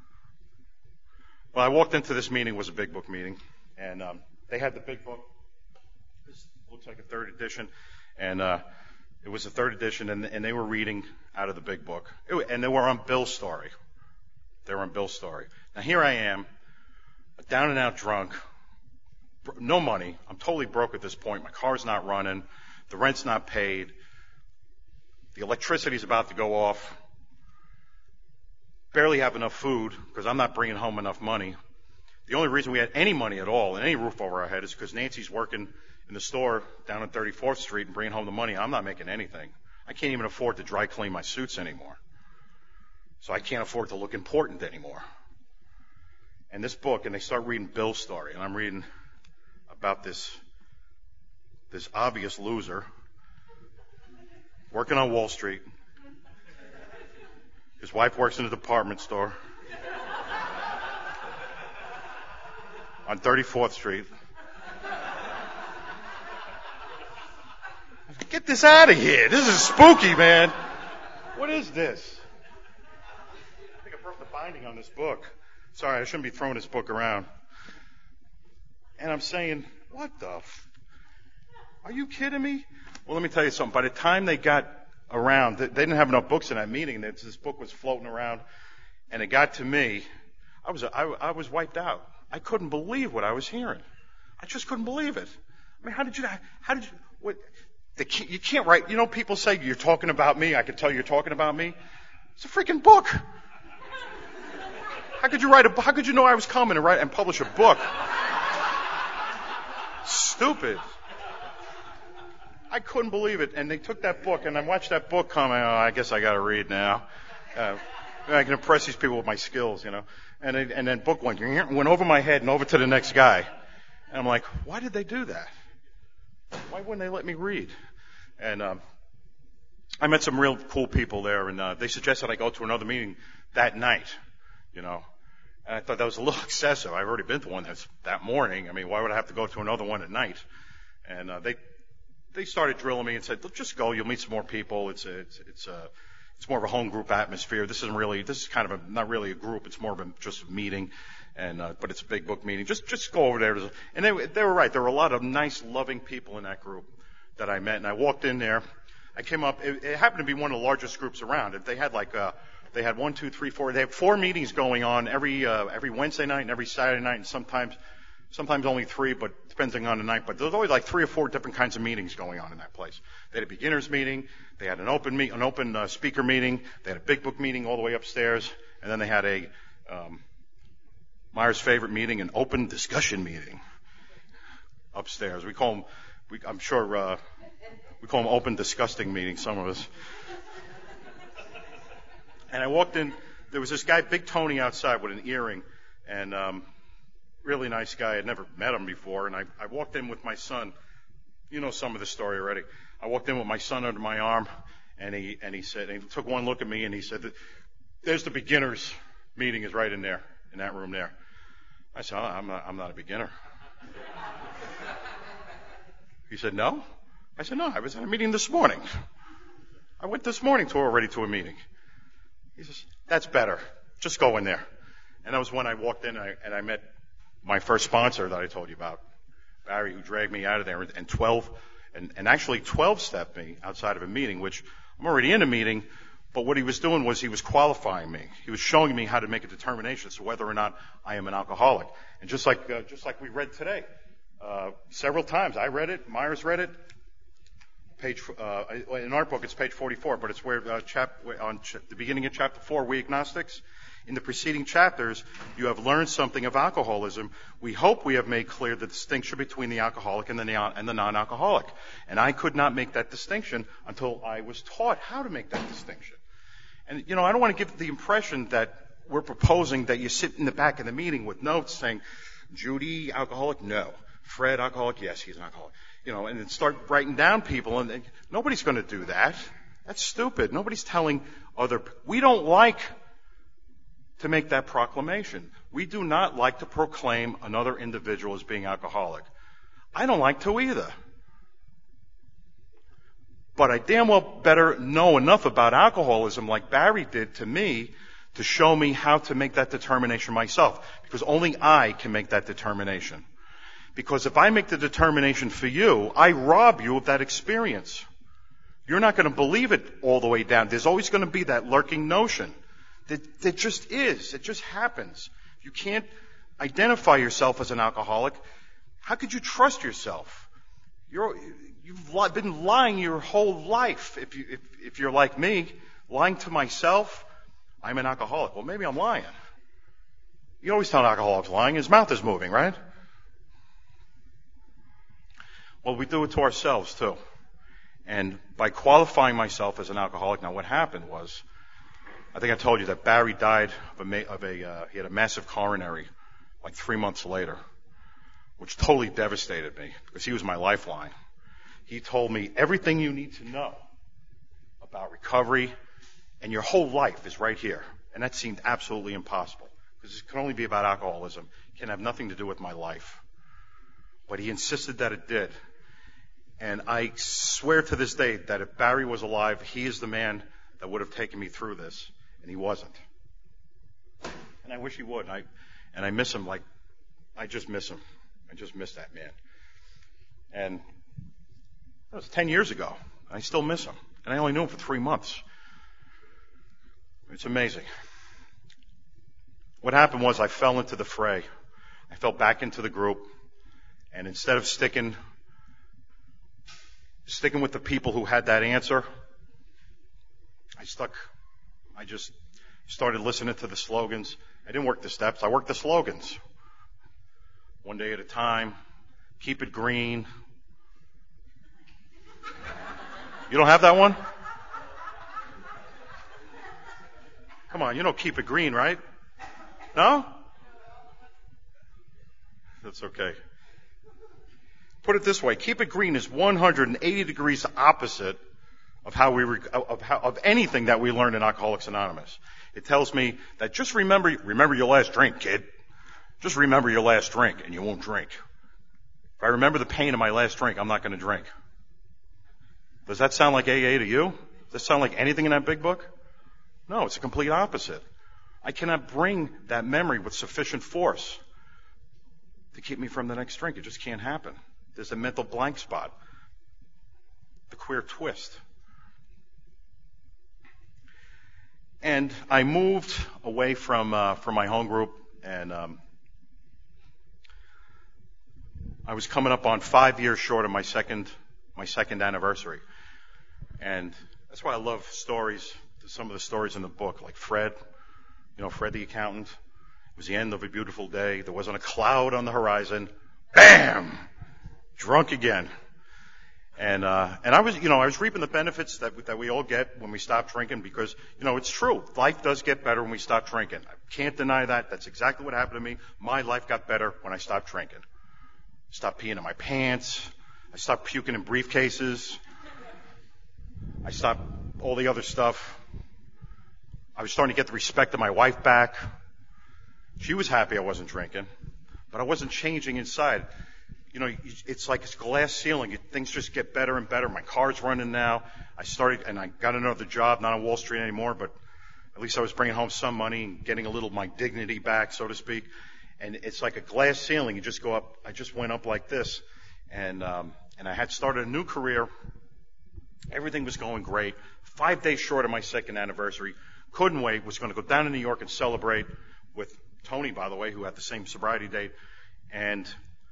Well, I walked into this meeting. It was a big book meeting, and um, they had the big book. This looks like a third edition, and uh, it was a third edition, and, and they were reading out of the big book, it, and they were on Bill's story. They were on Bill's story. Now here I am, down and out drunk, no money. I'm totally broke at this point. My car's not running. The rent's not paid. The electricity's about to go off. Barely have enough food because I'm not bringing home enough money. The only reason we had any money at all and any roof over our head is because Nancy's working in the store down on thirty-fourth Street and bringing home the money. I'm not making anything. I can't even afford to dry clean my suits anymore. So I can't afford to look important anymore. And this book, and they start reading Bill's story, and I'm reading about this, this obvious loser working on Wall Street. His wife works in a department store on thirty-fourth Street. Get this out of here. This is spooky, man. What is this? I think I broke the binding on this book. Sorry, I shouldn't be throwing this book around. And I'm saying, what the f- are you kidding me? Well, let me tell you something. By the time they got around, they didn't have enough books in that meeting. This book was floating around, and it got to me. I was I, I was wiped out. I couldn't believe what I was hearing. I just couldn't believe it. I mean, how did you? How did you? What? The, you can't write. You know, people say you're talking about me. I can tell you're talking about me. It's a freaking book. How could you write a, how could you know I was coming and write and publish a book? Stupid. I couldn't believe it. And they took that book, and I watched that book come, oh, I guess I got to read now. Uh, I can impress these people with my skills, you know. And it, and then book went, went over my head and over to the next guy. And I'm like, why did they do that? Why wouldn't they let me read? And um, I met some real cool people there, and uh, they suggested I go to another meeting that night, you know. And I thought that was a little excessive. I've already been to one that's that morning. I mean, why would I have to go to another one at night? And uh, they they started drilling me and said, look, just go. You'll meet some more people. It's a, it's it's a it's more of a home group atmosphere. This isn't really this is kind of a not really a group. It's more of a just a meeting, and uh, but it's a big book meeting. Just just go over there. And they they were right. There were a lot of nice, loving people in that group that I met. And I walked in there. I came up. It, it happened to be one of the largest groups around. They had like uh they had one, two, three, four. They had four meetings going on every uh, every Wednesday night and every Saturday night, and sometimes sometimes only three, but depending on the night. But there was always like three or four different kinds of meetings going on in that place. They had a beginners meeting. They had an open meet, an open uh, speaker meeting. They had a big book meeting all the way upstairs, and then they had a um, Myers' favorite meeting, an open discussion meeting upstairs. We call them. We, I'm sure uh, we call them open disgusting meetings. Some of us. And I walked in. There was this guy, Big Tony, outside with an earring, and um, really nice guy. I'd never met him before, and I, I walked in with my son. You know some of the story already. I walked in with my son under my arm, and he and he said, and he took one look at me, and he said, "There's the beginners meeting is right in there, in that room there." I said, oh, "I'm not, I'm not a beginner." He said, "No." I said, "No, I was at a meeting this morning. I went this morning to already to a meeting." He says, "That's better. Just go in there." And that was when I walked in, and I, and I met my first sponsor that I told you about, Barry, who dragged me out of there, and twelve, and, and actually twelve-stepped me outside of a meeting, which I'm already in a meeting, but what he was doing was he was qualifying me. He was showing me how to make a determination as to whether or not I am an alcoholic. And just like uh, just like we read today, uh, several times, I read it, Myers read it. Page uh, in our book, it's page forty-four, but it's where uh, chap on ch- the beginning of chapter four, we agnostics. In the preceding chapters, you have learned something of alcoholism. We hope we have made clear the distinction between the alcoholic and the, non- and the non-alcoholic. And I could not make that distinction until I was taught how to make that distinction. And, you know, I don't want to give the impression that we're proposing that you sit in the back of the meeting with notes saying, Judy, alcoholic? No. Fred, alcoholic? Yes, he's an alcoholic. You know, and then start writing down people. And, and nobody's going to do that. That's stupid. Nobody's telling other... We don't like... to make that proclamation. We do not like to proclaim another individual as being alcoholic. I don't like to either. But I damn well better know enough about alcoholism like Barry did to me to show me how to make that determination myself. Because only I can make that determination. Because if I make the determination for you, I rob you of that experience. You're not going to believe it all the way down. There's always going to be that lurking notion. That, that just is. It just happens. You can't identify yourself as an alcoholic. How could you trust yourself? You're, you've li- been lying your whole life. If, you, if, if you're like me, lying to myself, I'm an alcoholic. Well, maybe I'm lying. You always tell an alcoholic lying. His mouth is moving, right? Well, we do it to ourselves, too. And by qualifying myself as an alcoholic, now what happened was, I think I told you that Barry died of a, of a uh, he had a massive coronary like three months later, which totally devastated me because he was my lifeline. He told me everything you need to know about recovery, and your whole life is right here. And that seemed absolutely impossible because it can only be about alcoholism. It can have nothing to do with my life. But he insisted that it did. And I swear to this day that if Barry was alive, he is the man that would have taken me through this. And he wasn't. And I wish he would. And I, and I miss him like, I just miss him. I just miss that man. And that was ten years ago. I still miss him. And I only knew him for three months. It's amazing. What happened was I fell into the fray. I fell back into the group. And instead of sticking, sticking with the people who had that answer, I stuck, I just Started listening to the slogans. I didn't work the steps. I worked the slogans. One day at a time. Keep it green. You don't have that one? Come on, you know keep it green, right? No? That's okay. Put it this way, keep it green is one hundred eighty degrees opposite of how we of how of anything that we learned in Alcoholics Anonymous. It tells me that just remember remember your last drink, kid. Just remember your last drink and you won't drink. If I remember the pain of my last drink, I'm not going to drink. Does that sound like A A to you? Does that sound like anything in that big book? No, it's a complete opposite. I cannot bring that memory with sufficient force to keep me from the next drink. It just can't happen. There's a mental blank spot. The queer twist. And I moved away from uh, from my home group, and um, I was coming up on five years short of my second my second anniversary. And that's why I love stories, some of the stories in the book, like Fred, you know, Fred the accountant. It was the end of a beautiful day. There wasn't a cloud on the horizon. Bam! Drunk again. And, uh, and I was, you know, I was reaping the benefits that, that we all get when we stop drinking because, you know, it's true. Life does get better when we stop drinking. I can't deny that. That's exactly what happened to me. My life got better when I stopped drinking. Stopped peeing in my pants. I stopped puking in briefcases. I stopped all the other stuff. I was starting to get the respect of my wife back. She was happy I wasn't drinking, but I wasn't changing inside. You know, it's like it's glass ceiling. Things just get better and better. My car's running now. I started, and I got another job, not on Wall Street anymore, but at least I was bringing home some money and getting a little of my dignity back, so to speak. And it's like a glass ceiling. You just go up. I just went up like this, and um, and I had started a new career. Everything was going great. Five days short of my second anniversary. Couldn't wait. Was going to go down to New York and celebrate with Tony, by the way, who had the same sobriety date. And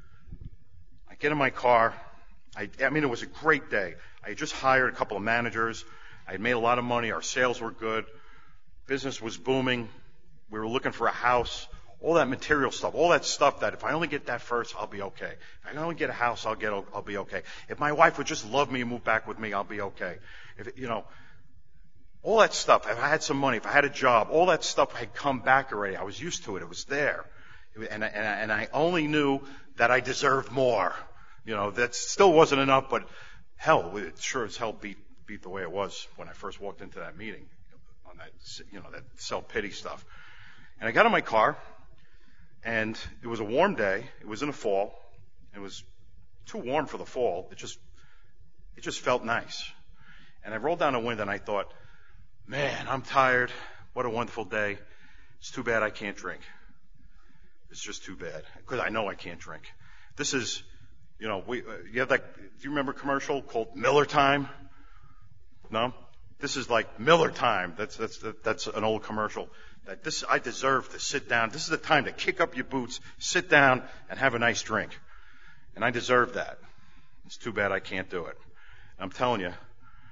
I get in my car. I, I mean, it was a great day. I had just hired a couple of managers. I had made a lot of money. Our sales were good. Business was booming. We were looking for a house. All that material stuff, all that stuff that if I only get that first, I'll be okay. If I only get a house, I'll get, I'll be okay. If my wife would just love me and move back with me, I'll be okay. If, you know, all that stuff, if I had some money, if I had a job, all that stuff had come back already. I was used to it. It was there. And, and, and I only knew that I deserved more. You know, that still wasn't enough, but hell, it sure as hell beat, beat the way it was when I first walked into that meeting on that, you know, that self-pity stuff. And I got in my car, and it was a warm day. It was in the fall. It was too warm for the fall. It just, it just felt nice. And I rolled down the window and I thought, man, I'm tired. What a wonderful day. It's too bad I can't drink. It's just too bad because I know I can't drink. This is, you know, we, uh, you have that, do you remember a commercial called Miller Time? No? This is like Miller Time. That's, that's, that's an old commercial. That this, I deserve to sit down. This is the time to kick up your boots, sit down and have a nice drink. And I deserve that. It's too bad I can't do it. I'm telling you,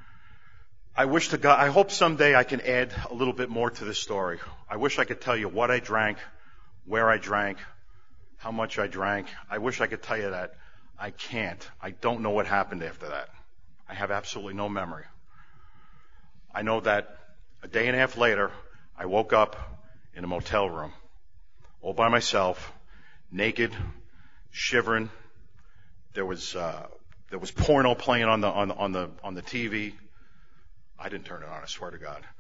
I wish to God, I hope someday I can add a little bit more to this story. I wish I could tell you what I drank, where I drank, how much I drank. I wish I could tell you that. I can't. I don't know what happened after that. I have absolutely no memory. I know that a day and a half later, I woke up in a motel room, all by myself, naked, shivering. There was uh, there was porno playing on the on the on the on the T V. I didn't turn it on. I swear to God.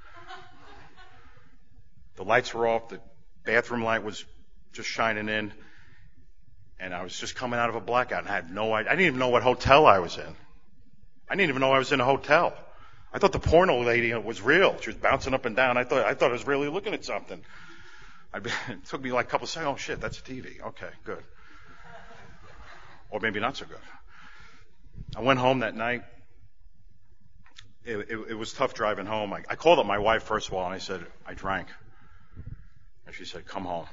The lights were off. The bathroom light was just shining in, and I was just coming out of a blackout. And I had no idea. I didn't even know what hotel I was in. I didn't even know I was in a hotel. I thought the porno lady was real. She was bouncing up and down. I thought I thought I was really looking at something. I, it took me like a couple of seconds. Oh shit, that's a T V. Okay, good. Or maybe not so good. I went home that night. It, it, it was tough driving home. I, I called up my wife first of all and I said, I drank. And she said, come home.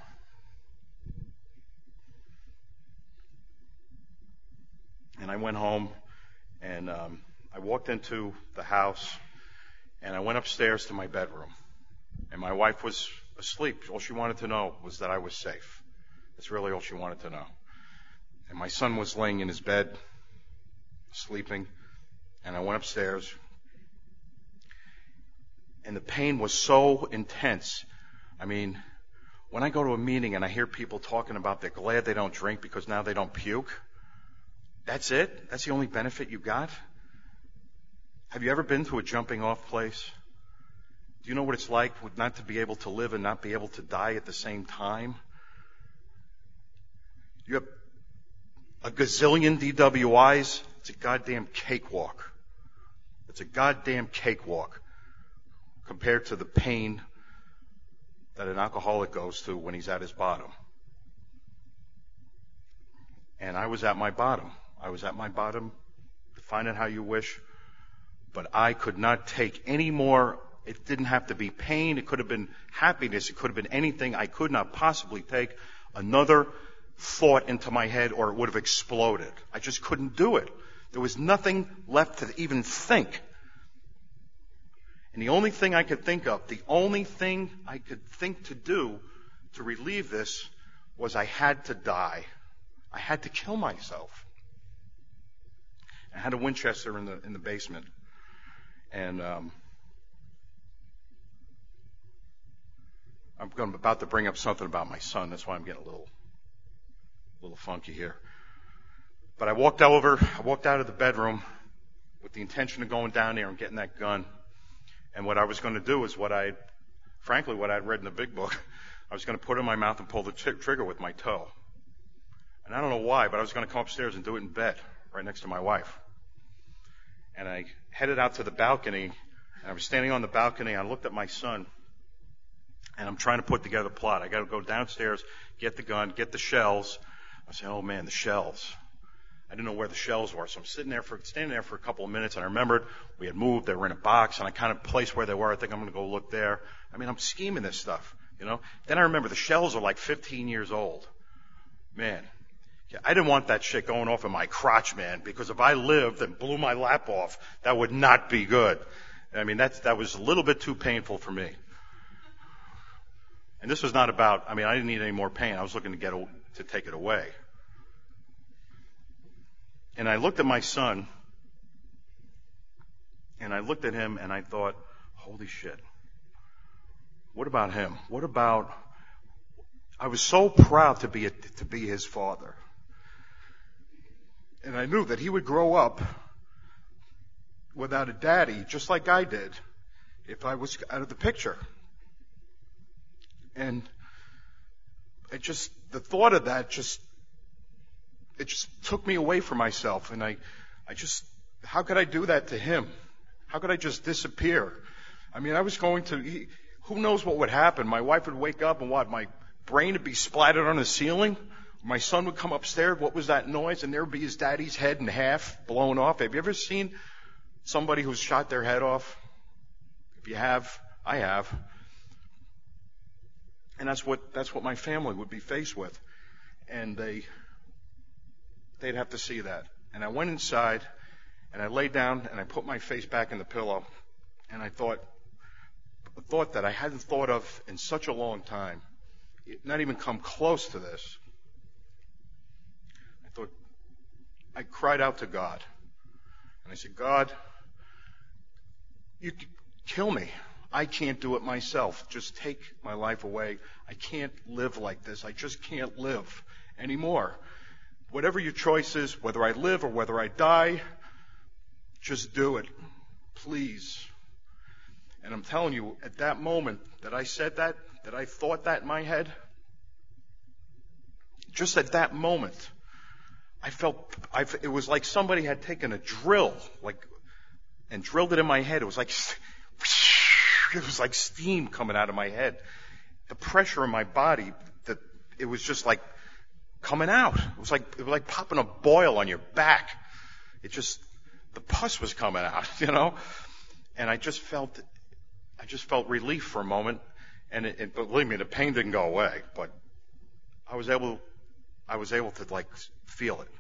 And I went home and um, I walked into the house and I went upstairs to my bedroom. And my wife was asleep. All she wanted to know was that I was safe. That's really all she wanted to know. And my son was laying in his bed, sleeping, and I went upstairs. And the pain was so intense. I mean, when I go to a meeting and I hear people talking about they're glad they don't drink because now they don't puke, that's it? That's the only benefit you got? Have you ever been to a jumping off place? Do you know what it's like not to be able to live and not be able to die at the same time? You have a gazillion D W Is. It's a goddamn cakewalk. It's a goddamn cakewalk compared to the pain that an alcoholic goes through when he's at his bottom. And I was at my bottom. I was at my bottom. Define it how you wish. But I could not take any more. It didn't have to be pain. It could have been happiness. It could have been anything. I could not possibly take another thought into my head or it would have exploded. I just couldn't do it. There was nothing left to even think. And the only thing I could think of, the only thing I could think to do to relieve this was I had to die. I had to kill myself. I had a Winchester in the in the basement. And um, I'm going, about to bring up something about my son. That's why I'm getting a little, little funky here. But I walked over. I walked out of the bedroom with the intention of going down there and getting that gun. And what I was going to do is what I, frankly, what I'd read in the big book. I was going to put it in my mouth and pull the t- trigger with my toe. And I don't know why, but I was going to come upstairs and do it in bed, right next to my wife. And I headed out to the balcony, and I was standing on the balcony. I looked at my son, and I'm trying to put together a plot. I got to go downstairs, get the gun, get the shells. I said, "Oh man, the shells." I didn't know where the shells were, so I'm sitting there for standing there for a couple of minutes, and I remembered we had moved. They were in a box, and I kind of placed where they were. I think I'm going to go look there. I mean, I'm scheming this stuff, you know. Then I remember the shells are like fifteen years old. Man. Yeah, I didn't want that shit going off in my crotch, man, because if I lived and blew my lap off, that would not be good. I mean, that's, that was a little bit too painful for me. And this was not about, I mean, I didn't need any more pain. I was looking to get, to take it away. And I looked at my son, and I looked at him, and I thought, holy shit. What about him? What about, I was so proud to be a, to be his father. And I knew that he would grow up without a daddy, just like I did, if I was out of the picture. And it just, the thought of that just, it just took me away from myself. And I, I just, how could I do that to him? How could I just disappear? I mean, I was going to, he, who knows what would happen? My wife would wake up and what, my brain would be splattered on the ceiling? My son would come upstairs. What was that noise? And there would be his daddy's head in half, blown off. Have you ever seen somebody who's shot their head off? If you have, I have. And that's what that's what my family would be faced with. And they they'd have to see that. And I went inside and I laid down and I put my face back in the pillow and I thought a thought that I hadn't thought of in such a long time. Not even come close to this. I thought, I cried out to God. And I said, God, you kill me. I can't do it myself. Just take my life away. I can't live like this. I just can't live anymore. Whatever your choice is, whether I live or whether I die, just do it. Please. And I'm telling you, at that moment that I said that, that I thought that in my head, just at that moment, I felt, I, it was like somebody had taken a drill, like, and drilled it in my head. It was like, it was like steam coming out of my head. The pressure in my body, that it was just like coming out. It was like, it was like popping a boil on your back. It just, the pus was coming out, you know? And I just felt, I just felt relief for a moment. And it, it, believe me, the pain didn't go away, but I was able, I was able to like feel it.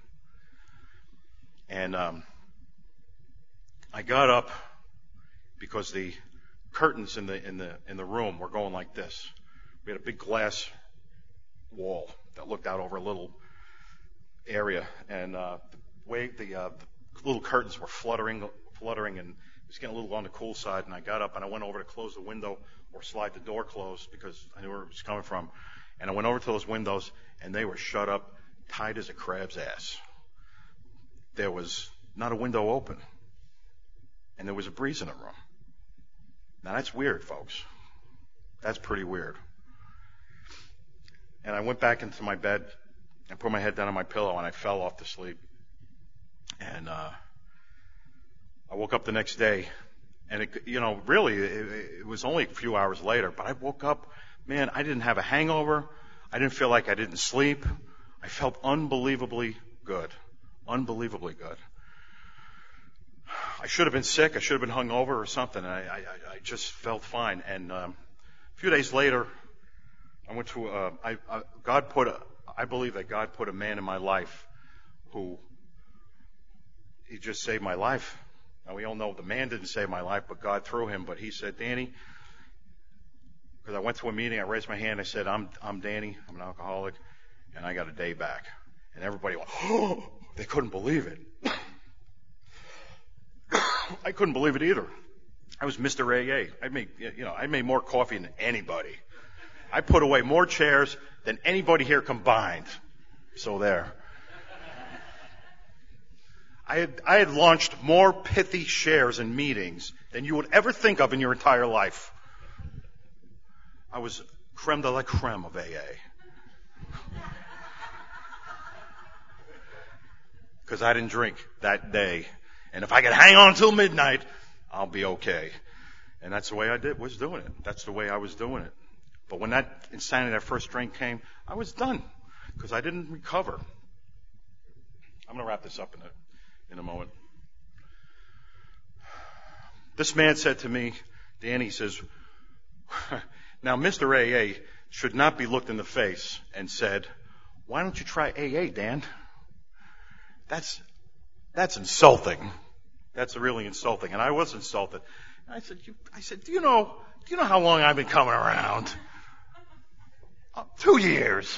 And um, I got up because the curtains in the in the in the room were going like this. We had a big glass wall that looked out over a little area, and uh, the way the, uh, the little curtains were fluttering, fluttering, and it was getting a little on the cool side. And I got up and I went over to close the window or slide the door closed because I knew where it was coming from. And I went over to those windows, and they were shut up tight as a crab's ass. There was not a window open, and there was a breeze in the room. Now that's weird, folks. That's pretty weird. And I went back into my bed and put my head down on my pillow, and I fell off to sleep. And uh, I woke up the next day, and it, you know, really, it, it was only a few hours later, but I woke up, man, I didn't have a hangover. I didn't feel like I didn't sleep. I felt unbelievably good. Unbelievably good. I should have been sick. I should have been hungover or something. And I, I, I just felt fine. And um, a few days later, I went to, uh, I, I, God put a, I believe that God put a man in my life who, he just saved my life. Now we all know the man didn't save my life, but God through him. But he said, Danny, because I went to a meeting, I raised my hand, I said, I'm, I'm Danny, I'm an alcoholic, and I got a day back. And everybody went, oh, they couldn't believe it. I couldn't believe it either. I was Mister A A. I made, you know, I made more coffee than anybody. I put away more chairs than anybody here combined. So there. I had, I had launched more pithy shares and meetings than you would ever think of in your entire life. I was creme de la creme of A A. Because I didn't drink that day. And if I could hang on until midnight, I'll be okay. And that's the way I did, was doing it. That's the way I was doing it. But when that insanity, that first drink came, I was done. Because I didn't recover. I'm going to wrap this up in a, in a moment. This man said to me, Danny says, now Mister A A should not be looked in the face and said, why don't you try A A, Dan? That's, that's insulting. That's really insulting. And I was insulted. And I said, you, I said, do you know, do you know how long I've been coming around? Uh, two years.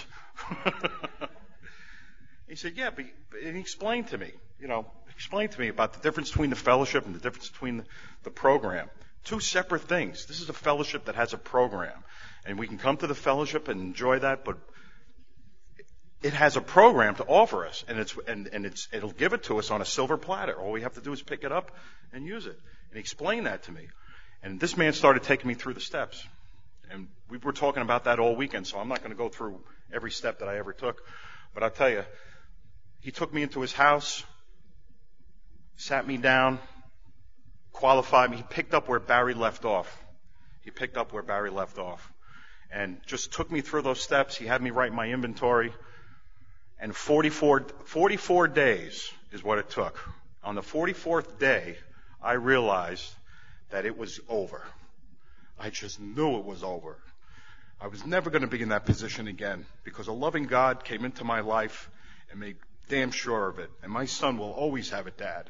He said, yeah, but, and he explained to me, you know, explained to me about the difference between the fellowship and the difference between the, the program. Two separate things. This is a fellowship that has a program. And we can come to the fellowship and enjoy that, but it has a program to offer us, and it's and, and it's it'll give it to us on a silver platter. All we have to do is pick it up and use it. And he explained that to me. And this man started taking me through the steps. And we were talking about that all weekend, so I'm not going to go through every step that I ever took. But I'll tell you, he took me into his house, sat me down, qualified me. He picked up where Barry left off. He picked up where Barry left off. And just took me through those steps. He had me write my inventory. And forty-four, forty-four days is what it took. On the forty-fourth day, I realized that it was over. I just knew it was over. I was never going to be in that position again because a loving God came into my life and made damn sure of it. And my son will always have a dad.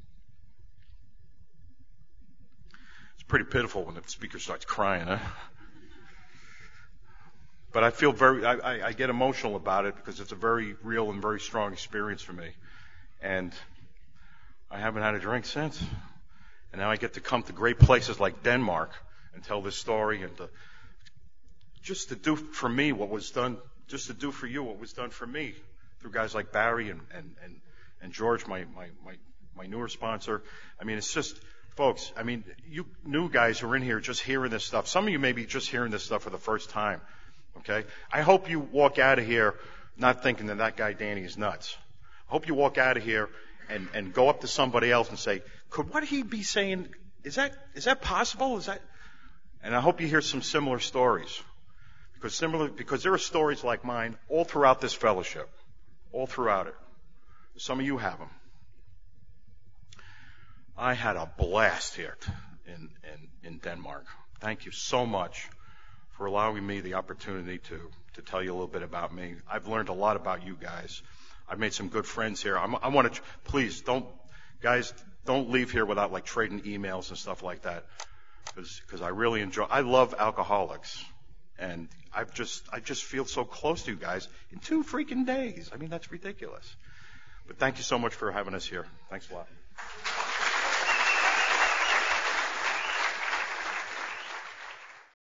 It's pretty pitiful when the speaker starts crying, huh? But I feel very, I, I, I get emotional about it because it's a very real and very strong experience for me. And I haven't had a drink since. And now I get to come to great places like Denmark and tell this story and to, just to do for me what was done, just to do for you what was done for me through guys like Barry and, and, and, and George, my, my, my, my newer sponsor. I mean, it's just, folks, I mean, you new guys who are in here just hearing this stuff. Some of you may be just hearing this stuff for the first time. Okay? I hope you walk out of here not thinking that that guy Danny is nuts. I hope you walk out of here and, and go up to somebody else and say, could what he be saying, is that, is that possible? Is that, and I hope you hear some similar stories. Because similar, because there are stories like mine all throughout this fellowship. All throughout it. Some of you have them. I had a blast here in, in, in Denmark. Thank you so much for allowing me the opportunity to, to tell you a little bit about me. I've learned a lot about you guys. I've made some good friends here. I'm, I want to, please don't, guys, don't leave here without like trading emails and stuff like that. because I really enjoy. I love Alcoholics, and I've just I just feel so close to you guys in two freaking days. I mean, that's ridiculous. But thank you so much for having us here. Thanks a lot.